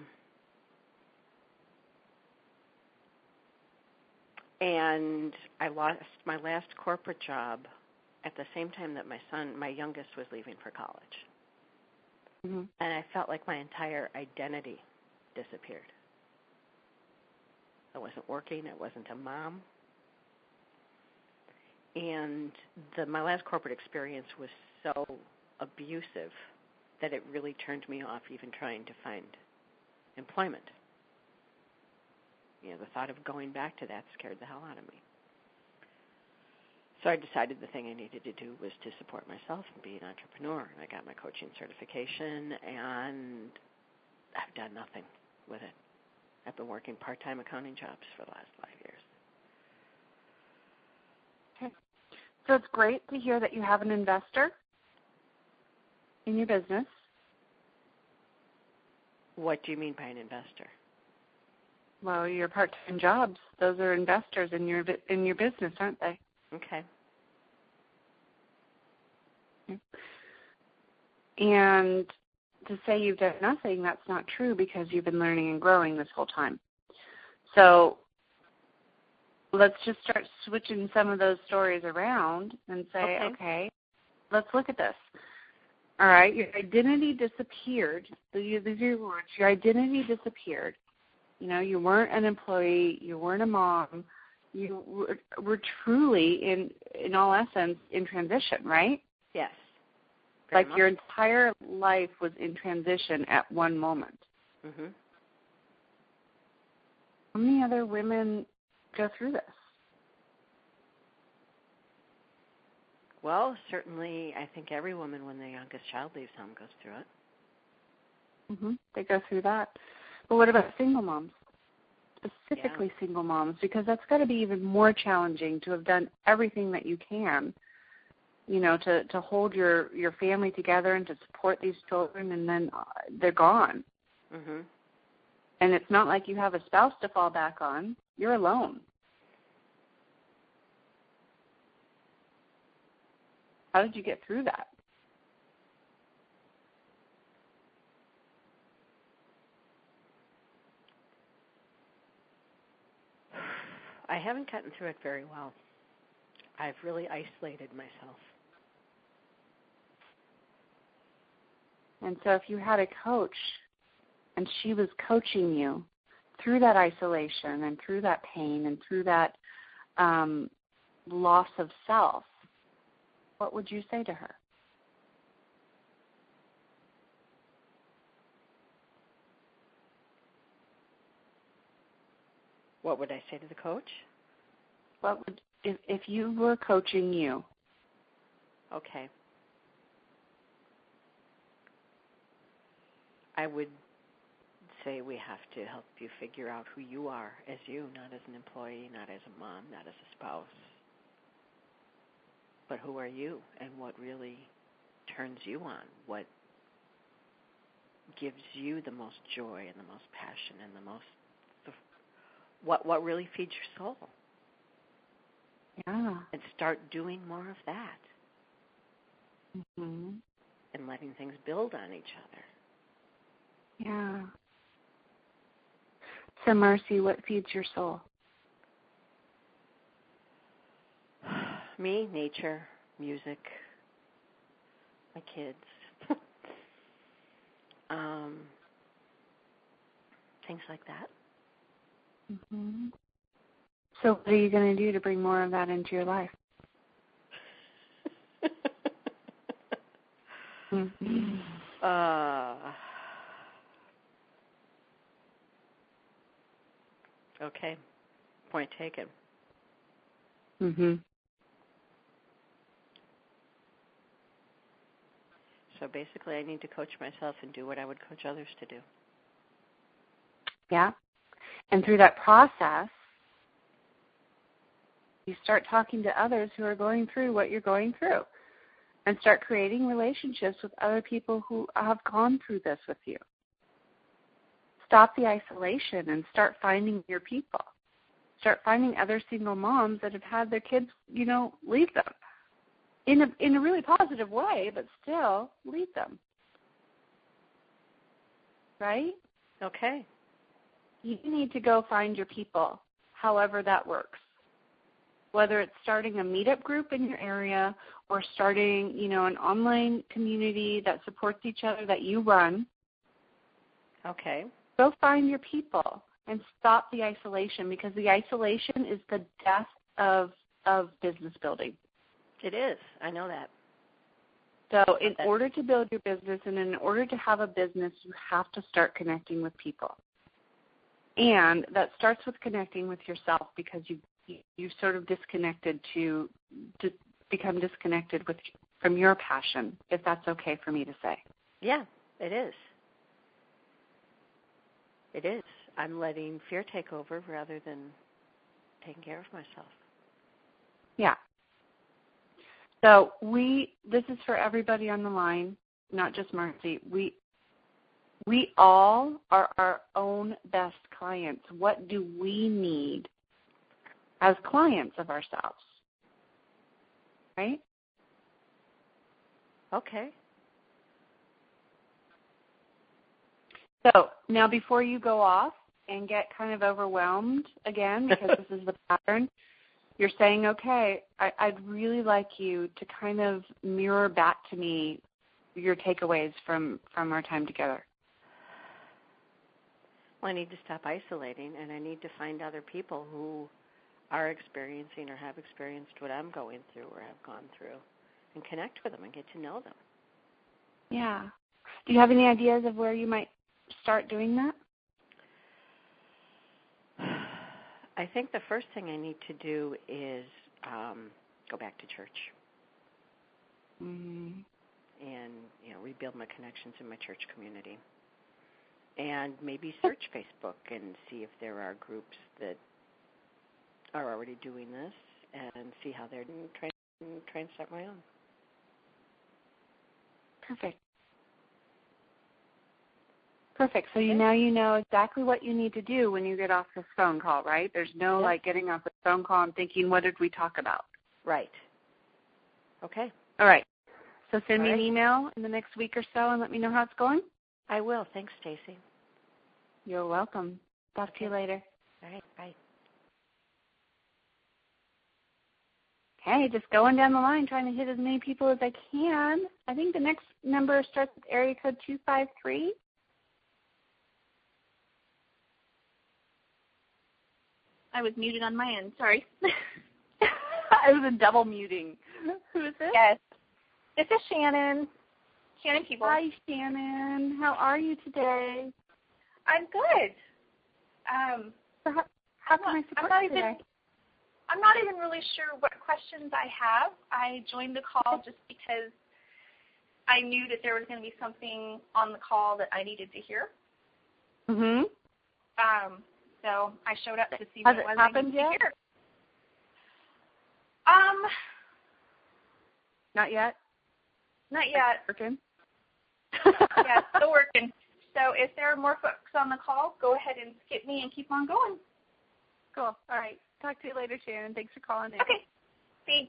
and I lost my last corporate job at the same time that my son, my youngest, was leaving for college. Mm-hmm. And I felt like my entire identity disappeared. I wasn't working. I wasn't a mom. And the, my last corporate experience was so abusive that it really turned me off even trying to find employment. You know, the thought of going back to that scared the hell out of me. So I decided the thing I needed to do was to support myself and be an entrepreneur. And I got my coaching certification, and I've done nothing with it. I've been working part-time accounting jobs for the last five years. Okay. So it's great to hear that you have an investor in your business. What do you mean by an investor? Well, your part-time jobs, those are investors in your in your business, aren't they? Okay. And to say you've done nothing, that's not true because you've been learning and growing this whole time. So let's just start switching some of those stories around and say, okay, okay let's look at this. All right, your identity disappeared. These are your words. Your identity disappeared. You know, you weren't an employee. You weren't a mom. You were, were truly, in in all essence, in transition, right? Yes. Very like much. Your entire life was in transition at one moment. Mm-hmm. How many other women go through this? Well, certainly, I think every woman, when their youngest child leaves home, goes through it. Mm-hmm. They go through that. But what about single moms? Specifically yeah. single moms, because that's got to be even more challenging to have done everything that you can, you know, to, to hold your, your family together and to support these children, and then uh, they're gone. Mm-hmm. And it's not like you have a spouse to fall back on. You're alone. How did you get through that? I haven't gotten through it very well. I've really isolated myself. And so if you had a coach and she was coaching you through that isolation and through that pain and through that um, loss of self, what would you say to her? What would I say to the coach? What would if, if you were coaching you? Okay. I would say we have to help you figure out who you are as you, not as an employee, not as a mom, not as a spouse. But who are you and what really turns you on? What gives you the most joy and the most passion and the most, the, what what really feeds your soul? Yeah. And start doing more of that. Mm-hmm. And letting things build on each other. Yeah. So, Marcy, what feeds your soul? Me, nature, music, my kids, um, things like that. Mm-hmm. So what are you going to do to bring more of that into your life? mm-hmm. Uh, okay. Point taken. Mm-hmm. So basically I need to coach myself and do what I would coach others to do. Yeah. And through that process, you start talking to others who are going through what you're going through and start creating relationships with other people who have gone through this with you. Stop the isolation and start finding your people. Start finding other single moms that have had their kids, you know, leave them in a in a really positive way, but still leave them. Right? Okay. You need to go find your people, however that works. Whether it's starting a meetup group in your area or starting, you know, an online community that supports each other that you run. Okay. Go find your people and stop the isolation, because the isolation is the death of of business building. It is. I know that. So in That's... order to build your business and in order to have a business, you have to start connecting with people. And that starts with connecting with yourself, because you you, you sort of disconnected to, to become disconnected with from your passion, if that's okay for me to say. Yeah, it is. It is. I'm letting fear take over rather than taking care of myself. Yeah. So we, this is for everybody on the line, not just Marcy. We, we all are our own best clients. What do we need as clients of ourselves? Right? Okay. So now before you go off and get kind of overwhelmed again, because this is the pattern, you're saying, okay, I, I'd really like you to kind of mirror back to me your takeaways from, from our time together. Well, I need to stop isolating, and I need to find other people who are experiencing or have experienced what I'm going through or have gone through, and connect with them and get to know them. Yeah. Do you have any ideas of where you might start doing that? I think the first thing I need to do is um, go back to church. Mm-hmm. And, you know, rebuild my connections in my church community. And maybe search Facebook and see if there are groups that are already doing this, and see how they're trying, trying to start my own. Perfect. Perfect. So you now you know exactly what you need to do when you get off this phone call, right? There's no, yep. like, getting off the phone call and thinking, what did we talk about? Right. Okay. All right. So send All me right. an email in the next week or so and let me know how it's going. I will. Thanks, Stacy. You're welcome. Talk okay. to you later. All right. Bye. Hey, just going down the line, trying to hit as many people as I can. I think the next number starts with area code two five three. I was muted on my end. Sorry. I was a double muting. Who is this? Yes. This is Shannon. Shannon People. Hi, Shannon. How are you today? I'm good. Um, so how how can not, I support I'm not you today? even, I'm not even really sure what questions I have. I joined the call just because I knew that there was going to be something on the call that I needed to hear. Mm-hmm. Um, so I showed up to see Has what it it was happened I needed yet? to hear. Um, Not yet? not yet. Working? Yeah, still working. So if there are more folks on the call, go ahead and skip me and keep on going. Cool. All right. Talk to you later, Shannon. Thanks for calling in. Okay. Thanks.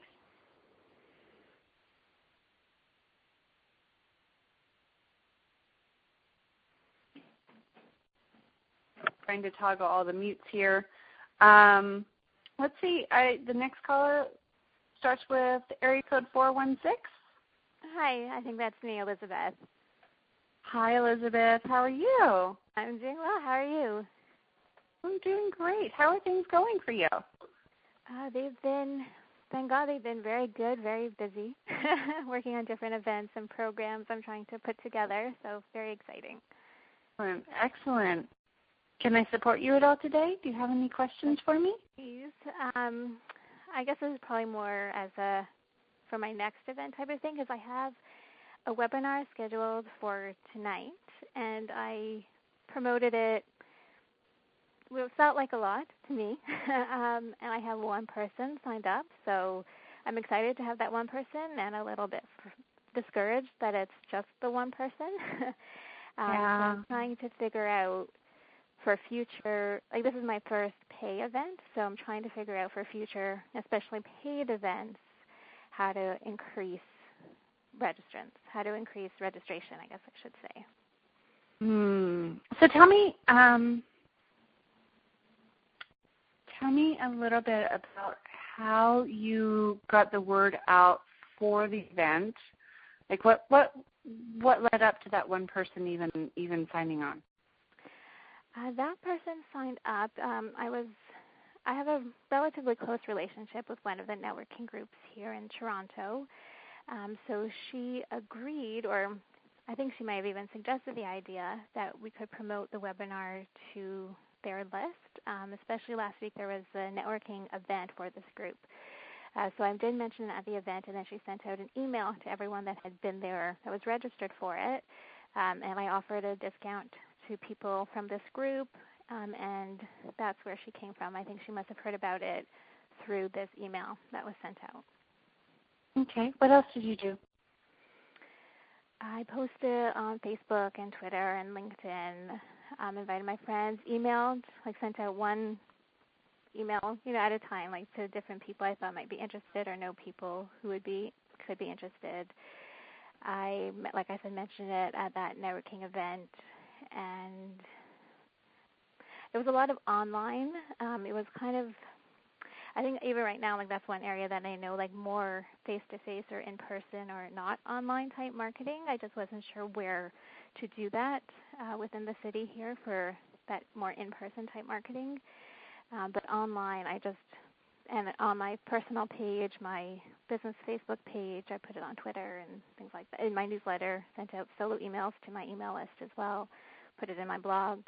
Trying to toggle all the mutes here. Um, let's see. I, the next caller starts with area code four one six. Hi, I think that's me, Elizabeth. Hi, Elizabeth. How are you? I'm doing well. How are you? I'm doing great. How are things going for you? Uh, they've been, thank God, they've been very good, very busy, working on different events and programs I'm trying to put together, so very exciting. Excellent. Excellent. Can I support you at all today? Do you have any questions for me? Please. Um, I guess this is probably more as a, for my next event type of thing, because I have a webinar scheduled for tonight, and I promoted it. It felt like a lot to me, um, and I have one person signed up, so I'm excited to have that one person and a little bit discouraged that it's just the one person. um, yeah. So I'm trying to figure out for future, like this is my first pay event, so I'm trying to figure out for future, especially paid events, how to increase registrants, how to increase registration, I guess I should say. Hmm. So tell me, um, tell me a little bit about how you got the word out for the event. Like what what what led up to that one person even even signing on? Uh, that person signed up. Um, I was I have a relatively close relationship with one of the networking groups here in Toronto. Um, so she agreed, or I think she might have even suggested the idea that we could promote the webinar to their list. Um, especially last week there was a networking event for this group. Uh, so I did mention it at the event, and then she sent out an email to everyone that had been there, that was registered for it, um, and I offered a discount to people from this group, um, and that's where she came from. I think she must have heard about it through this email that was sent out. Okay. What else did you do? I posted on Facebook and Twitter and LinkedIn, um, invited my friends, emailed, like sent out one email, you know, at a time, like to different people I thought might be interested or know people who would be could be interested. I, like I said, mentioned it at that networking event, and it was a lot of online. Um, it was kind of, I think even right now, like that's one area that I know, like more face-to-face or in-person or not online type marketing. I just wasn't sure where to do that uh, within the city here for that more in-person type marketing. Um, but online, I just, and on my personal page, my business Facebook page, I put it on Twitter and things like that. In my newsletter, sent out solo emails to my email list as well, put it in my blog.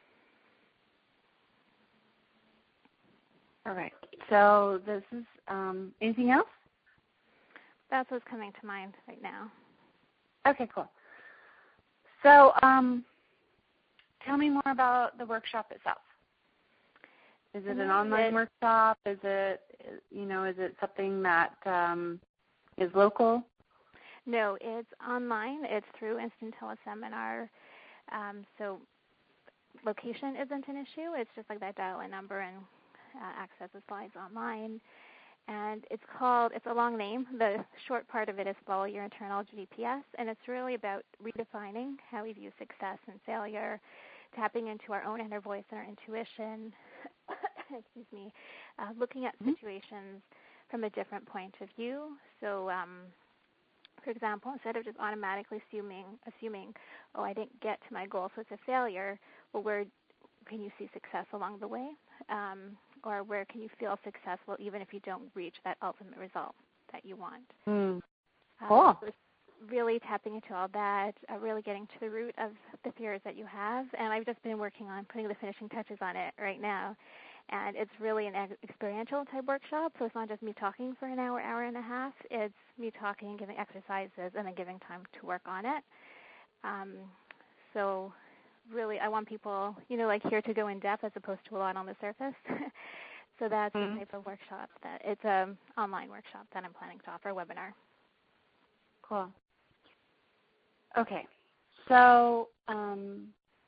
All right. So this is, um, anything else? That's what's coming to mind right now. Okay, cool. So um, tell me more about the workshop itself. Is it an online workshop? Is it, you know, is it something that um, is local? No, it's online. It's through Instant Teleseminar. Um, so location isn't an issue. It's just like that dial-in number and uh, access the slides online. And it's called, it's a long name. The short part of it is Follow Your Internal G P S, and it's really about redefining how we view success and failure, tapping into our own inner voice and our intuition, excuse me, uh, looking at situations from a different point of view. So, um, for example, instead of just automatically assuming, assuming, oh, I didn't get to my goal, so it's a failure, well, where can you see success along the way? Um, or where can you feel successful even if you don't reach that ultimate result that you want? Mm. Um, cool. so it's really tapping into all that, uh, really getting to the root of the fears that you have. And I've just been working on putting the finishing touches on it right now. And it's really an experiential type workshop, so it's not just me talking for an hour, hour and a half. It's me talking, giving exercises, and then giving time to work on it. Um, so really, I want people, you know, like here to go in depth as opposed to a lot on the surface. So that's mm-hmm. the type of workshop that it's an online workshop that I'm planning to offer, a webinar. Cool. Okay, so um,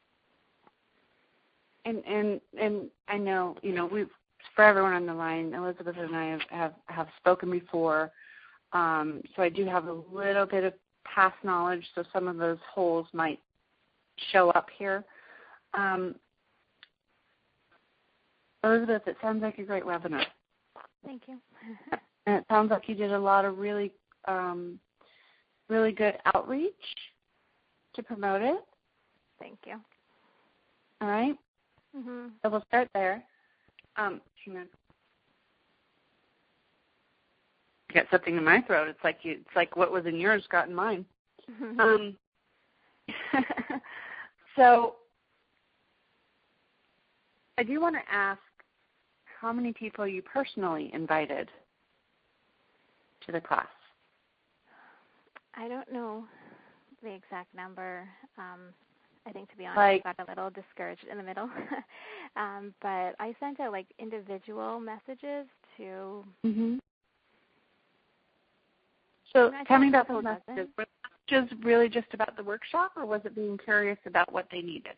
and and and I know, you know, we for everyone on the line, Elizabeth and I have have, have spoken before, um, so I do have a little bit of past knowledge. So some of those holes might show up here. Um, Elizabeth, it sounds like a great webinar. Thank you. And it sounds like you did a lot of really, um, really good outreach to promote it. Thank you. All right. Mm-hmm. So we'll start there. Um, hang on. I got something in my throat. It's like you. It's like what was in yours got in mine. Mm-hmm. Um. So I do want to ask how many people you personally invited to the class. I don't know the exact number. Um, I think, to be honest, like, I got a little discouraged in the middle. um, but I sent out, like, individual messages to... Mm-hmm. So tell me about those messages. Dozen. Were the messages really just about the workshop, or was it being curious about what they needed?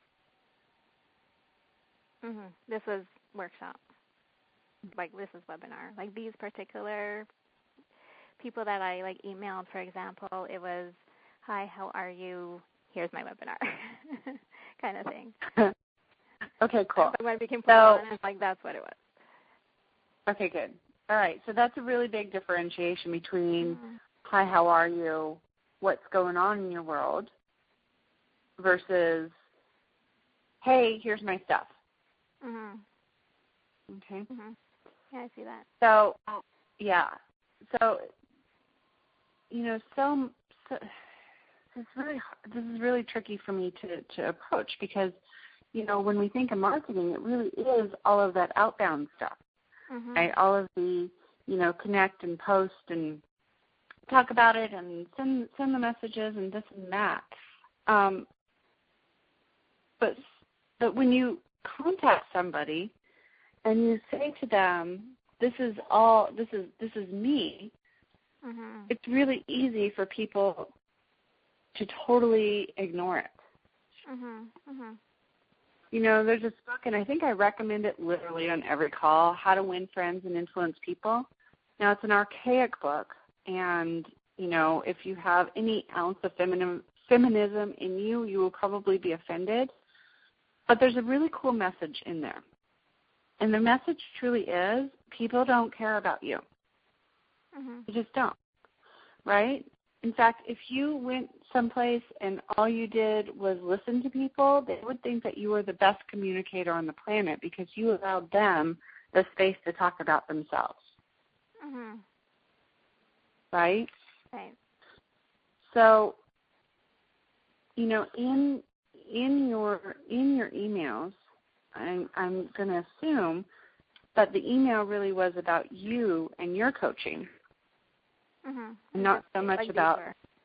Mm-hmm. This was workshop. Like, this is webinar. Like, these particular people that I, like, emailed, for example, it was, hi, how are you? Here's my webinar kind of thing. Okay, cool. But when I became so, honest, like, that's what it was. Okay, good. All right, so that's a really big differentiation between, mm-hmm. hi, how are you, what's going on in your world, versus, hey, here's my stuff. Mm-hmm. Okay. Mm-hmm. Yeah, I see that. So, yeah. So, you know, so, so this is really this is really tricky for me to, to approach because, you know, when we think of marketing, it really is all of that outbound stuff, mm-hmm. right? All of the, you know, connect and post and talk about it and send send the messages and this and that. Um, but but when you contact somebody and you say to them, "This is all. This is this is me." Mm-hmm. It's really easy for people to totally ignore it. Mm-hmm. Mm-hmm. You know, there's this book, and I think I recommend it literally on every call, How to Win Friends and Influence People. Now, it's an archaic book, and, you know, if you have any ounce of feminine, feminism in you, you will probably be offended. But there's a really cool message in there. And the message truly is, people don't care about you. Mm-hmm. They just don't, right? In fact, if you went someplace and all you did was listen to people, they would think that you were the best communicator on the planet because you allowed them the space to talk about themselves. Mm-hmm. Right? Right. So, you know, in in your in your emails, I'm I'm going to assume that the email really was about you and your coaching. Mm-hmm. Not so much like about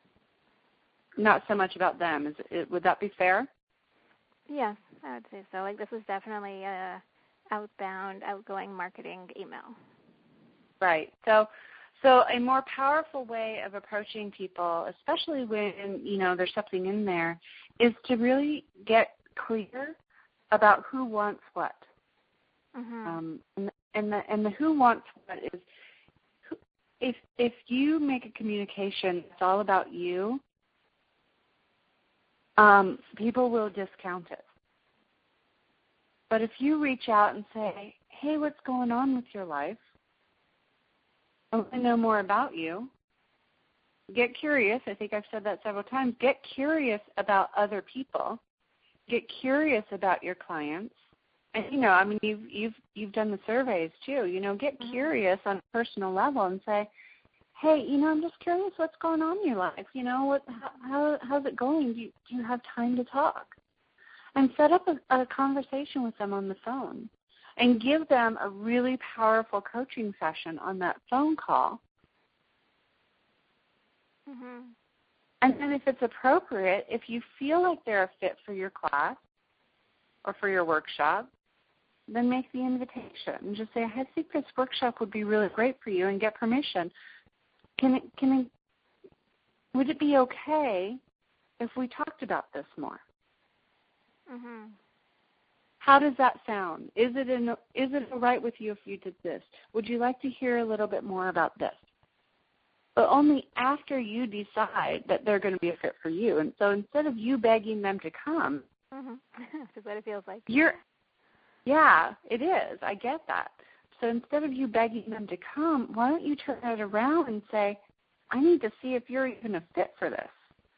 not so much about them. Is it, would that be fair? Yes, I would say so. Like this is definitely a outbound, outgoing marketing email. Right. So, So a more powerful way of approaching people, especially when, you know, there's something in there, is to really get clear about who wants what. Mm-hmm. Um, and, and, the, and the who wants what is, who, if, if you make a communication that's all about you, um, people will discount it. But if you reach out and say, hey, what's going on with your life? I want to know more about you. Get curious. I think I've said that several times. Get curious about other people. Get curious about your clients. And, you know, I mean, you've, you've, you've done the surveys, too. You know, get mm-hmm. curious on a personal level and say, hey, you know, I'm just curious what's going on in your life. You know, what, how, how's it going? Do you, do you have time to talk? And set up a, a conversation with them on the phone. And give them a really powerful coaching session on that phone call. Mm-hmm. And then if it's appropriate, if you feel like they're a fit for your class or for your workshop, then make the invitation and just say, I think this workshop would be really great for you, and get permission. Can it, can it, would it be okay if we talked about this more? Mm-hmm. How does that sound? Is it in, is it all right with you if you did this? Would you like to hear a little bit more about this? But only after you decide that they're going to be a fit for you. And so instead of you begging them to come, mm-hmm. That's what it feels like. You're, yeah, it is. I get that. So instead of you begging them to come, why don't you turn it around and say, I need to see if you're even a fit for this.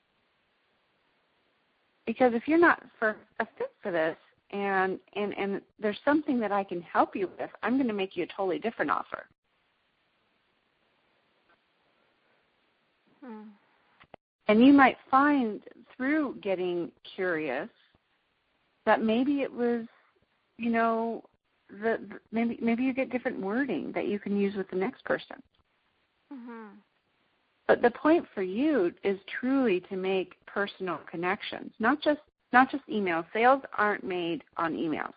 Because if you're not for a fit for this, And, and and there's something that I can help you with, I'm going to make you a totally different offer. Hmm. And you might find through getting curious that maybe it was, you know, the, the maybe maybe you get different wording that you can use with the next person. Mm-hmm. But the point for you is truly to make personal connections, not just Not just emails. Sales aren't made on emails.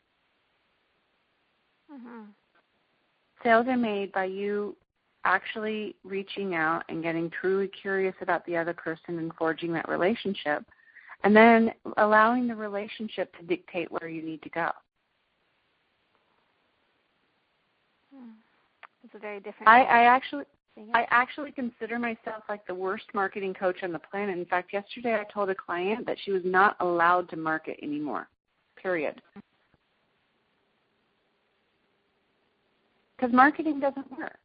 Mm-hmm. Sales are made by you actually reaching out and getting truly curious about the other person and forging that relationship, and then allowing the relationship to dictate where you need to go. It's a very different. I, I actually... I actually consider myself like the worst marketing coach on the planet. In fact, yesterday I told a client that she was not allowed to market anymore, period. Because marketing doesn't work.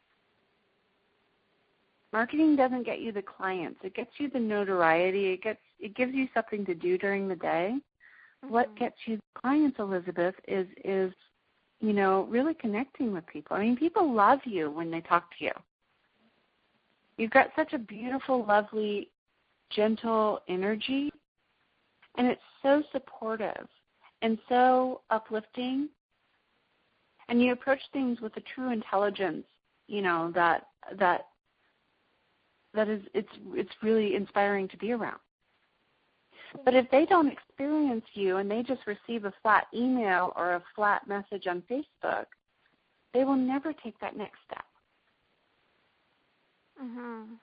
Marketing doesn't get you the clients. It gets you the notoriety. It gets it gives you something to do during the day. Mm-hmm. What gets you the clients, Elizabeth, is is, you know, really connecting with people. I mean, people love you when they talk to you. You've got such a beautiful, lovely, gentle energy, and it's so supportive and so uplifting. And you approach things with a true intelligence, you know, that that that is it's it's really inspiring to be around. But if they don't experience you and they just receive a flat email or a flat message on Facebook, they will never take that next step. Mm-hmm.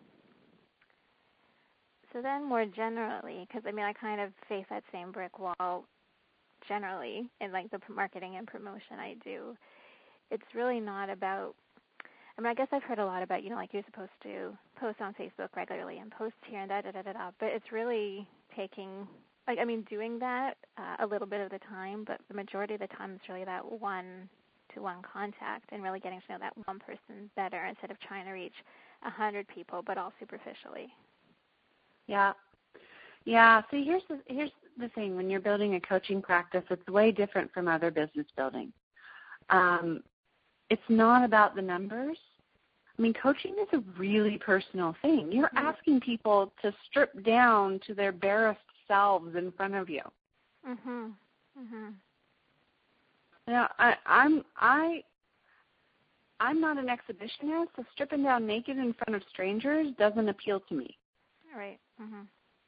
So then more generally, because, I mean, I kind of face that same brick wall generally in, like, the marketing and promotion I do. It's really not about, I mean, I guess I've heard a lot about, you know, like you're supposed to post on Facebook regularly and post here and da-da-da-da-da, but it's really taking, like, I mean, doing that uh, a little bit of the time, but the majority of the time it's really that one to one contact and really getting to know that one person better instead of trying to reach a hundred people, but all superficially. Yeah. Yeah. See, here's the, here's the thing. When you're building a coaching practice, it's way different from other business building. Um, it's not about the numbers. I mean, coaching is a really personal thing. You're mm-hmm. asking people to strip down to their barest selves in front of you. Mhm. Mhm. Now, I, I'm I I'm not an exhibitionist, so stripping down naked in front of strangers doesn't appeal to me. Right. Mhm.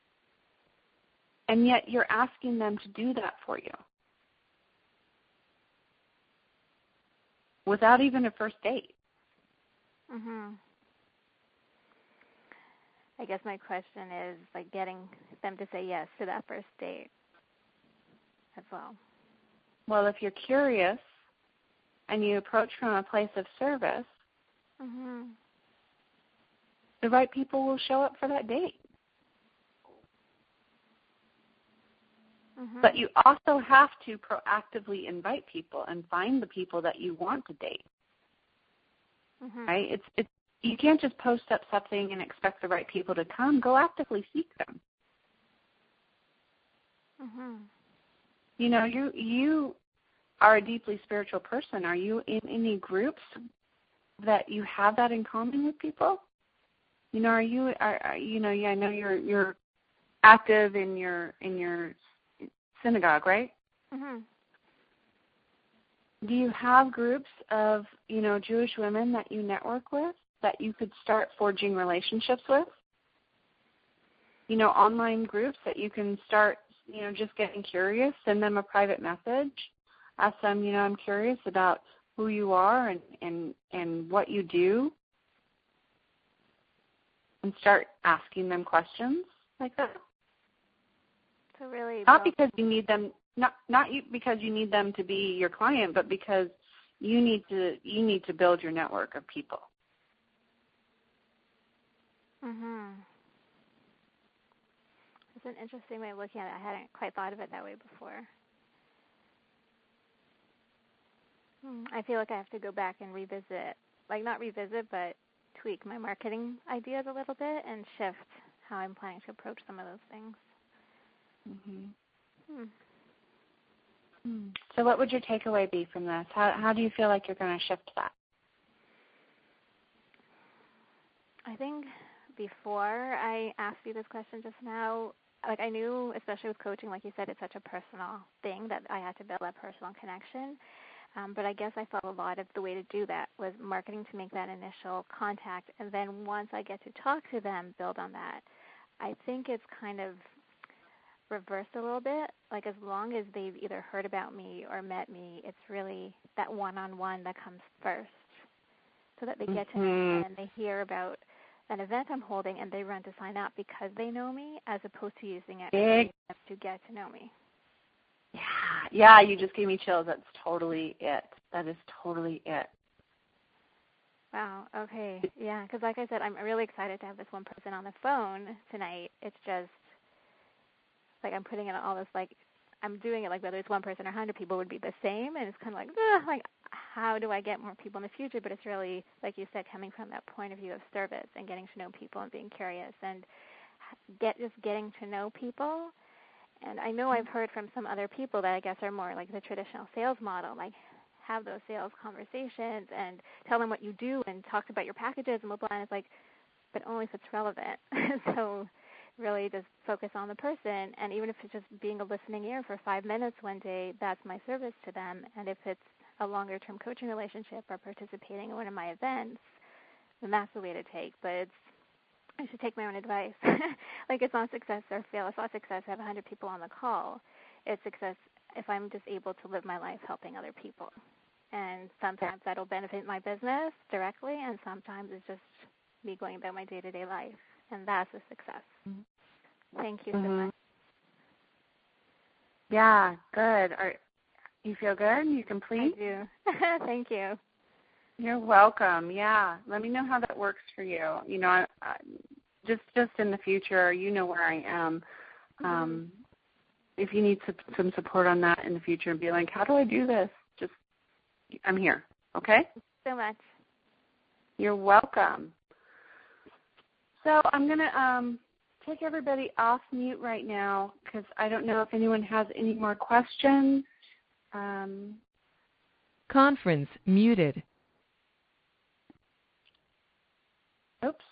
And yet you're asking them to do that for you without even a first date. Mhm. I guess my question is like getting them to say yes to that first date as well. Well, if you're curious and you approach from a place of service, Mhm. the right people will show up for that date. Mhm. But you also have to proactively invite people and find the people that you want to date. Mhm. Right? It's it's you can't just post up something and expect the right people to come. Go actively seek them. Mhm. You know, you you are a deeply spiritual person. Are you in any groups that you have that in common with people? You know, are you are, are you know, yeah, I know you're you're active in your in your synagogue, right? Mhm. Do you have groups of, you know, Jewish women that you network with that you could start forging relationships with? You know, online groups that you can start, you know, just getting curious, send them a private message, ask them, you know, I'm curious about who you are and, and, and what you do, and start asking them questions like that. So really, Not because you need them, not not you, because you need them to be your client, but because you need to you need to build your network of people. Mhm. It's an interesting way of looking at it. I hadn't quite thought of it that way before. Hmm. I feel like I have to go back and revisit, like not revisit, but tweak my marketing ideas a little bit and shift how I'm planning to approach some of those things. Mm-hmm. Hmm. Hmm. So what would your takeaway be from this? How how do you feel like you're going to shift that? I think before I asked you this question just now, like I knew, especially with coaching, like you said, it's such a personal thing that I had to build that personal connection. Um, but I guess I thought a lot of the way to do that was marketing to make that initial contact, and then once I get to talk to them, build on that. I think it's kind of reversed a little bit. Like as long as they've either heard about me or met me, it's really that one-on-one that comes first, so that they get Mm-hmm. to know me and they hear about an event I'm holding and they run to sign up because they know me, as opposed to using it Big. to get to know me. Yeah, yeah, you just gave me chills. That's totally it. That is totally it. Wow, okay. Yeah, because like I said, I'm really excited to have this one person on the phone tonight. It's just, like I'm putting in all this, like, I'm doing it like whether it's one person or a hundred people would be the same, and it's kind of like, ugh, like, how do I get more people in the future? But it's really, like you said, coming from that point of view of service and getting to know people and being curious and get just getting to know people. And I know I've heard from some other people that I guess are more like the traditional sales model, like have those sales conversations and tell them what you do and talk about your packages and blah, blah, and it's like, but only if it's relevant. So really just focus on the person, and even if it's just being a listening ear for five minutes one day, that's my service to them. And if it's a longer-term coaching relationship or participating in one of my events, then that's the way to take. But it's I should take my own advice. Like it's not success or fail. It's not success to have one hundred people on the call. It's success if I'm just able to live my life helping other people. And sometimes that'll benefit my business directly, and sometimes it's just me going about my day-to-day life. And that's a success. Mm-hmm. Thank you so mm-hmm. much. Yeah, good. Are, you feel good? You complete? I do. Thank you. You're welcome. Yeah. Let me know how that works for you. You know, I, I, just just in the future, you know where I am. Um, mm-hmm. If you need some, some support on that in the future and be like, how do I do this? Just, I'm here. Okay? Thank you so much. You're welcome. So I'm going to um, take everybody off mute right now because I don't know if anyone has any more questions. Um, Conference muted. Oops.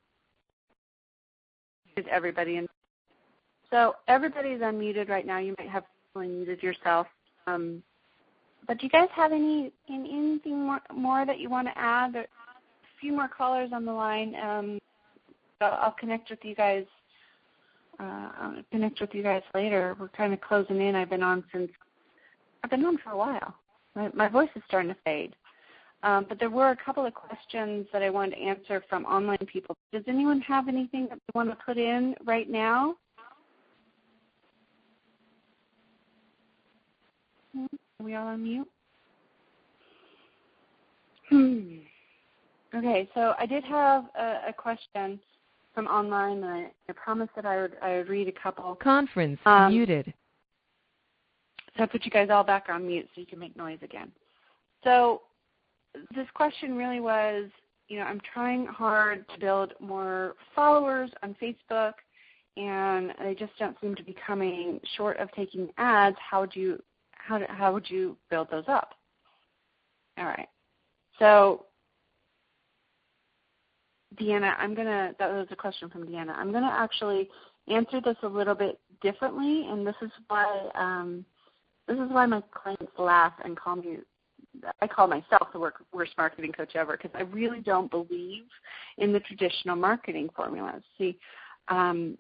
Is everybody in? So everybody's unmuted right now. You might have unmuted yourself. Um, but do you guys have any, any anything more, more that you want to add? There, a few more callers on the line. Um, so I'll connect with you guys. Uh, I'll connect with you guys later. We're kind of closing in. I've been on since I've been on for a while. My, my voice is starting to fade. Um, but there were a couple of questions that I wanted to answer from online people. Does anyone have anything that they want to put in right now? Are we all on mute? Hmm. Okay, so I did have a, a question from online. And I, I promised that I would, I would read a couple. Conference um, muted. So I put you guys all back on mute so you can make noise again. So this question really was, you know, I'm trying hard to build more followers on Facebook, and they just don't seem to be coming short of taking ads. How would you, how, how would you build those up? All right. So Deanna, I'm going to, that was a question from Deanna. I'm going to actually answer this a little bit differently, and this is why um, this is why my clients laugh and call me, I call myself the worst marketing coach ever, because I really don't believe in the traditional marketing formulas. See, um,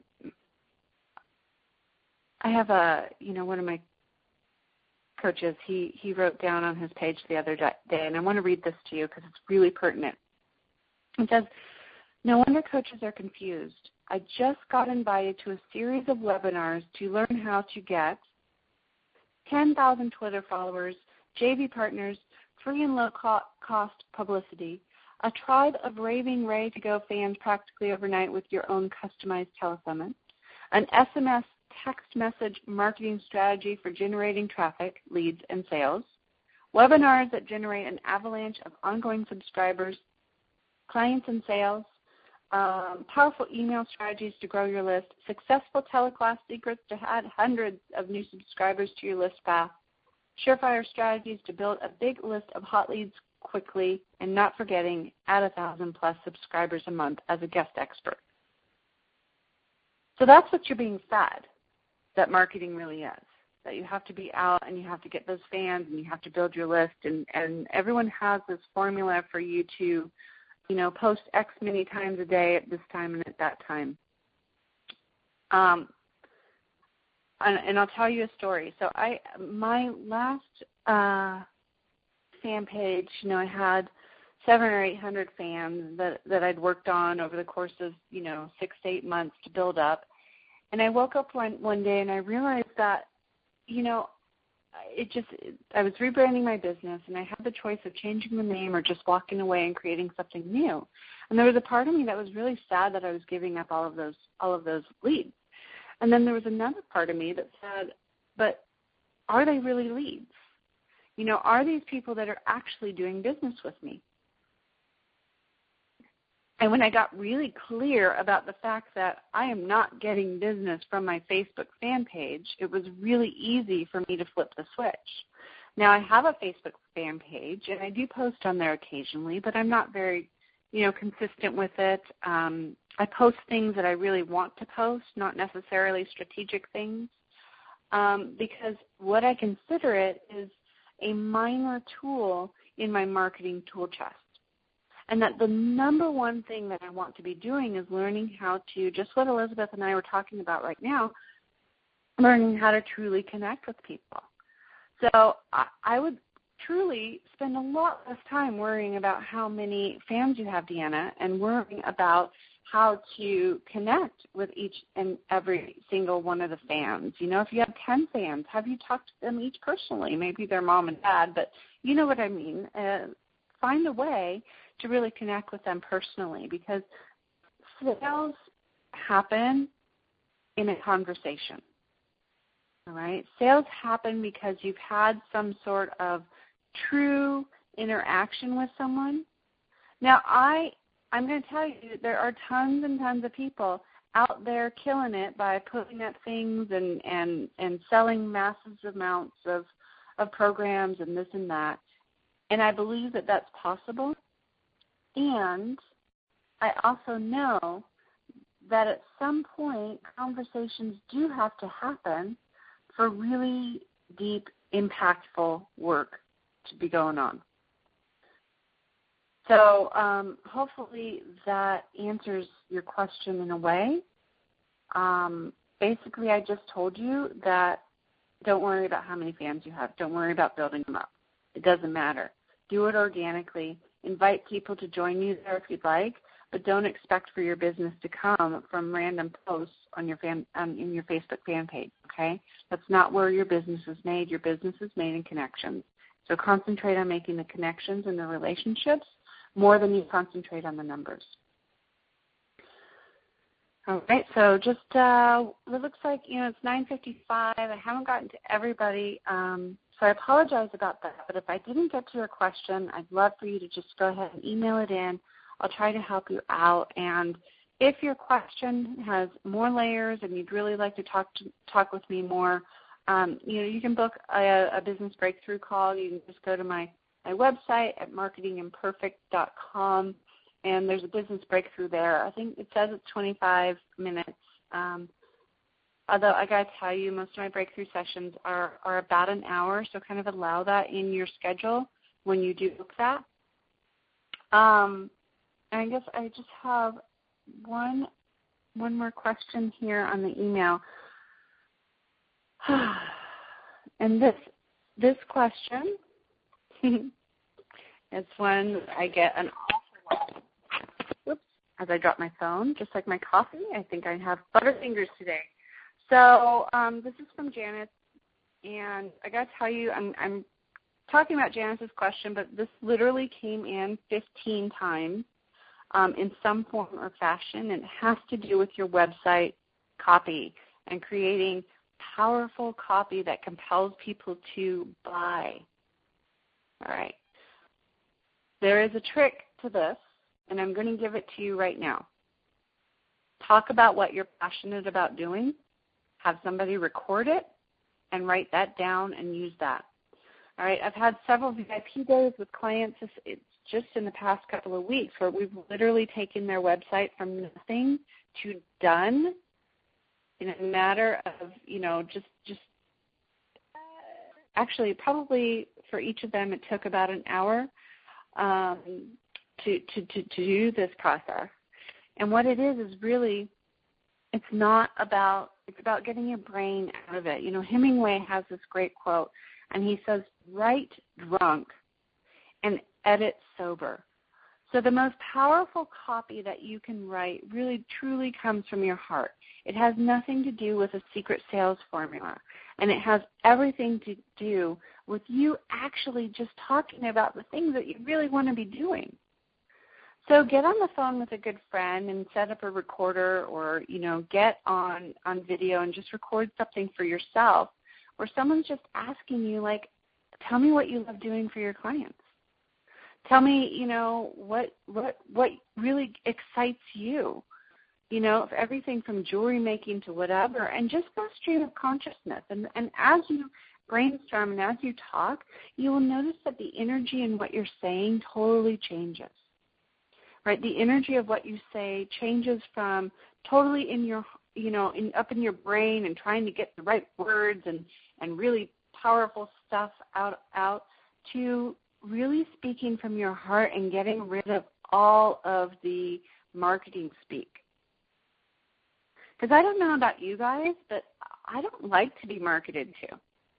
I have a, you know, one of my coaches, he, he wrote down on his page the other day, and I want to read this to you because it's really pertinent. It says, "No wonder coaches are confused. I just got invited to a series of webinars to learn how to get ten thousand Twitter followers, J V partners, free and low-cost publicity, a tribe of raving ready-to-go fans practically overnight with your own customized telesummit, an S M S text message marketing strategy for generating traffic, leads, and sales, webinars that generate an avalanche of ongoing subscribers, clients and sales, um, powerful email strategies to grow your list, successful teleclass secrets to add hundreds of new subscribers to your list path, surefire strategies to build a big list of hot leads quickly, and not forgetting, add a thousand plus subscribers a month as a guest expert." So that's what you're being fed, that marketing really is, that you have to be out and you have to get those fans and you have to build your list, and, and everyone has this formula for you to, you know, post X many times a day at this time and at that time. Um, and, and I'll tell you a story. So I, my last uh, fan page, you know, I had seven or eight hundred fans that, that I'd worked on over the course of, you know, six to eight months to build up. And I woke up one, one day and I realized that, you know, it just, I was rebranding my business and I had the choice of changing the name or just walking away and creating something new. And there was a part of me that was really sad that I was giving up all of those, all of those leads. And then there was another part of me that said, but are they really leads? You know, are these people that are actually doing business with me? And when I got really clear about the fact that I am not getting business from my Facebook fan page, it was really easy for me to flip the switch. Now, I have a Facebook fan page, and I do post on there occasionally, but I'm not very, you know, consistent with it. Um, I post things that I really want to post, not necessarily strategic things, um, because what I consider it is a minor tool in my marketing tool chest. And that the number one thing that I want to be doing is learning how to, just what Elizabeth and I were talking about right now, learning how to truly connect with people. So I, I would truly spend a lot less time worrying about how many fans you have, Deanna, and worrying about how to connect with each and every single one of the fans. You know, if you have ten fans, have you talked to them each personally? Maybe their mom and dad, but you know what I mean. Uh, find a way to really connect with them personally, because sales happen in a conversation, all right? Sales happen because you've had some sort of true interaction with someone. Now, I, I'm going to tell you, there are tons and tons of people out there killing it by putting up things and, and, and selling massive amounts of, of programs and this and that, and I believe that that's possible. And I also know that at some point conversations do have to happen for really deep, impactful work to be going on. So um, hopefully that answers your question in a way. Um, basically, I just told you that don't worry about how many fans you have. Don't worry about building them up. It doesn't matter. Do it organically. Invite people to join you there if you'd like, but don't expect for your business to come from random posts on your fan, um, in your Facebook fan page, okay? That's not where your business is made. Your business is made in connections. So concentrate on making the connections and the relationships more than you concentrate on the numbers. All right, so just, uh, it looks like, you know, it's nine fifty-five. I haven't gotten to everybody, um, so I apologize about that. But if I didn't get to your question, I'd love for you to just go ahead and email it in. I'll try to help you out. And if your question has more layers and you'd really like to talk to, talk with me more, um, you know, you can book a, a business breakthrough call. You can just go to my, my website at marketing imperfect dot com. And there's a business breakthrough there. I think it says it's twenty-five minutes. Um, although I got to tell you, most of my breakthrough sessions are, are about an hour, so kind of allow that in your schedule when you do book that. Um, and I guess I just have one one more question here on the email. And this this question is one I get an awful lot. Whoops, as I drop my phone, just like my coffee. I think I have butterfingers today. So um, this is from Janice, and I got to tell you, I'm, I'm talking about Janice's question, but this literally came in fifteen times um, in some form or fashion, and it has to do with your website copy and creating powerful copy that compels people to buy. All right. There is a trick to this, and I'm going to give it to you right now. Talk about what you're passionate about doing. Have somebody record it and write that down and use that. All right, I've had several V I P days with clients. It's just in the past couple of weeks where we've literally taken their website from nothing to done in a matter of, you know, just, just actually probably for each of them it took about an hour um, to, to, to, to do this process. And what it is is really, it's not about, it's about getting your brain out of it. You know, Hemingway has this great quote, and he says, write drunk and edit sober. So the most powerful copy that you can write really truly comes from your heart. It has nothing to do with a secret sales formula, and it has everything to do with you actually just talking about the things that you really want to be doing. So get on the phone with a good friend and set up a recorder, or, you know, get on, on video and just record something for yourself where someone's just asking you, like, tell me what you love doing for your clients. Tell me, you know, what what what really excites you, you know, everything from jewelry making to whatever, and just go stream of consciousness. And, and as you brainstorm and as you talk, you will notice that the energy in what you're saying totally changes. Right, the energy of what you say changes from totally in your, you know, in, up in your brain and trying to get the right words and, and really powerful stuff out out to really speaking from your heart and getting rid of all of the marketing speak. Because I don't know about you guys, but I don't like to be marketed to.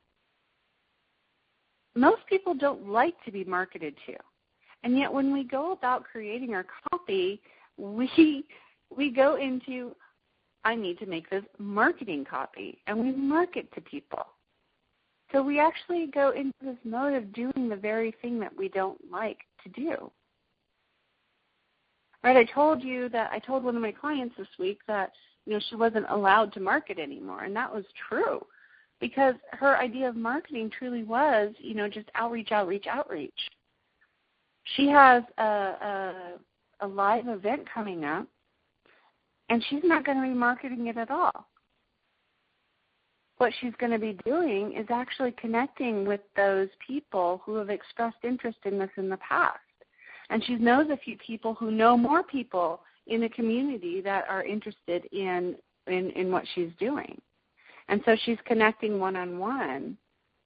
Most people don't like to be marketed to. And yet when we go about creating our copy, we we go into, I need to make this marketing copy, and we market to people. So we actually go into this mode of doing the very thing that we don't like to do. Right, I told you that, I told one of my clients this week that, you know, she wasn't allowed to market anymore, and that was true because her idea of marketing truly was, you know, just outreach, outreach, outreach. She has a, a, a live event coming up, and she's not going to be marketing it at all. What she's going to be doing is actually connecting with those people who have expressed interest in this in the past. And she knows a few people who know more people in the community that are interested in, in, in what she's doing. And so she's connecting one-on-one.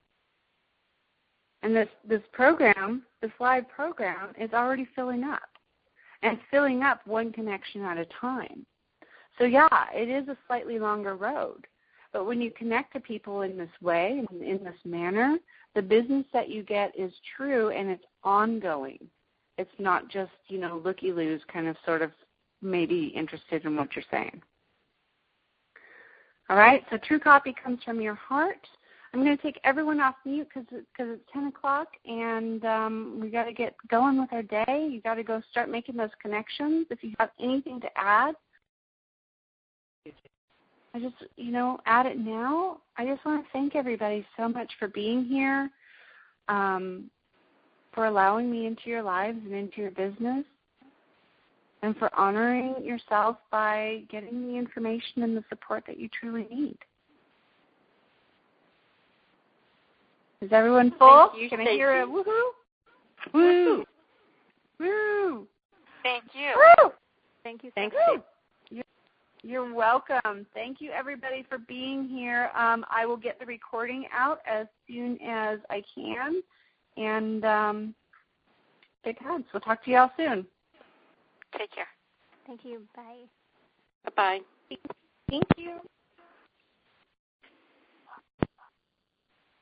And this, this program, this live program, is already filling up. And it's filling up one connection at a time. So, yeah, it is a slightly longer road. But when you connect to people in this way, in, in this manner, the business that you get is true and it's ongoing. It's not just, you know, looky-loos kind of sort of maybe interested in what you're saying. All right, so true copy comes from your heart. I'm going to take everyone off mute because it's ten o'clock, and um, we got to get going with our day. You got to go start making those connections. If you have anything to add, I just, you know, add it now. I just want to thank everybody so much for being here, um, for allowing me into your lives and into your business, and for honoring yourself by getting the information and the support that you truly need. Is everyone full? You, Can I Stacey. hear a woohoo? Woo! Woo! Thank you. Woo! Thank you. Thanks. So You're, you're welcome. Thank you, everybody, for being here. Um, I will get the recording out as soon as I can. And um, big hugs. We'll talk to you all soon. Take care. Thank you. Bye. Bye-bye. Thank you.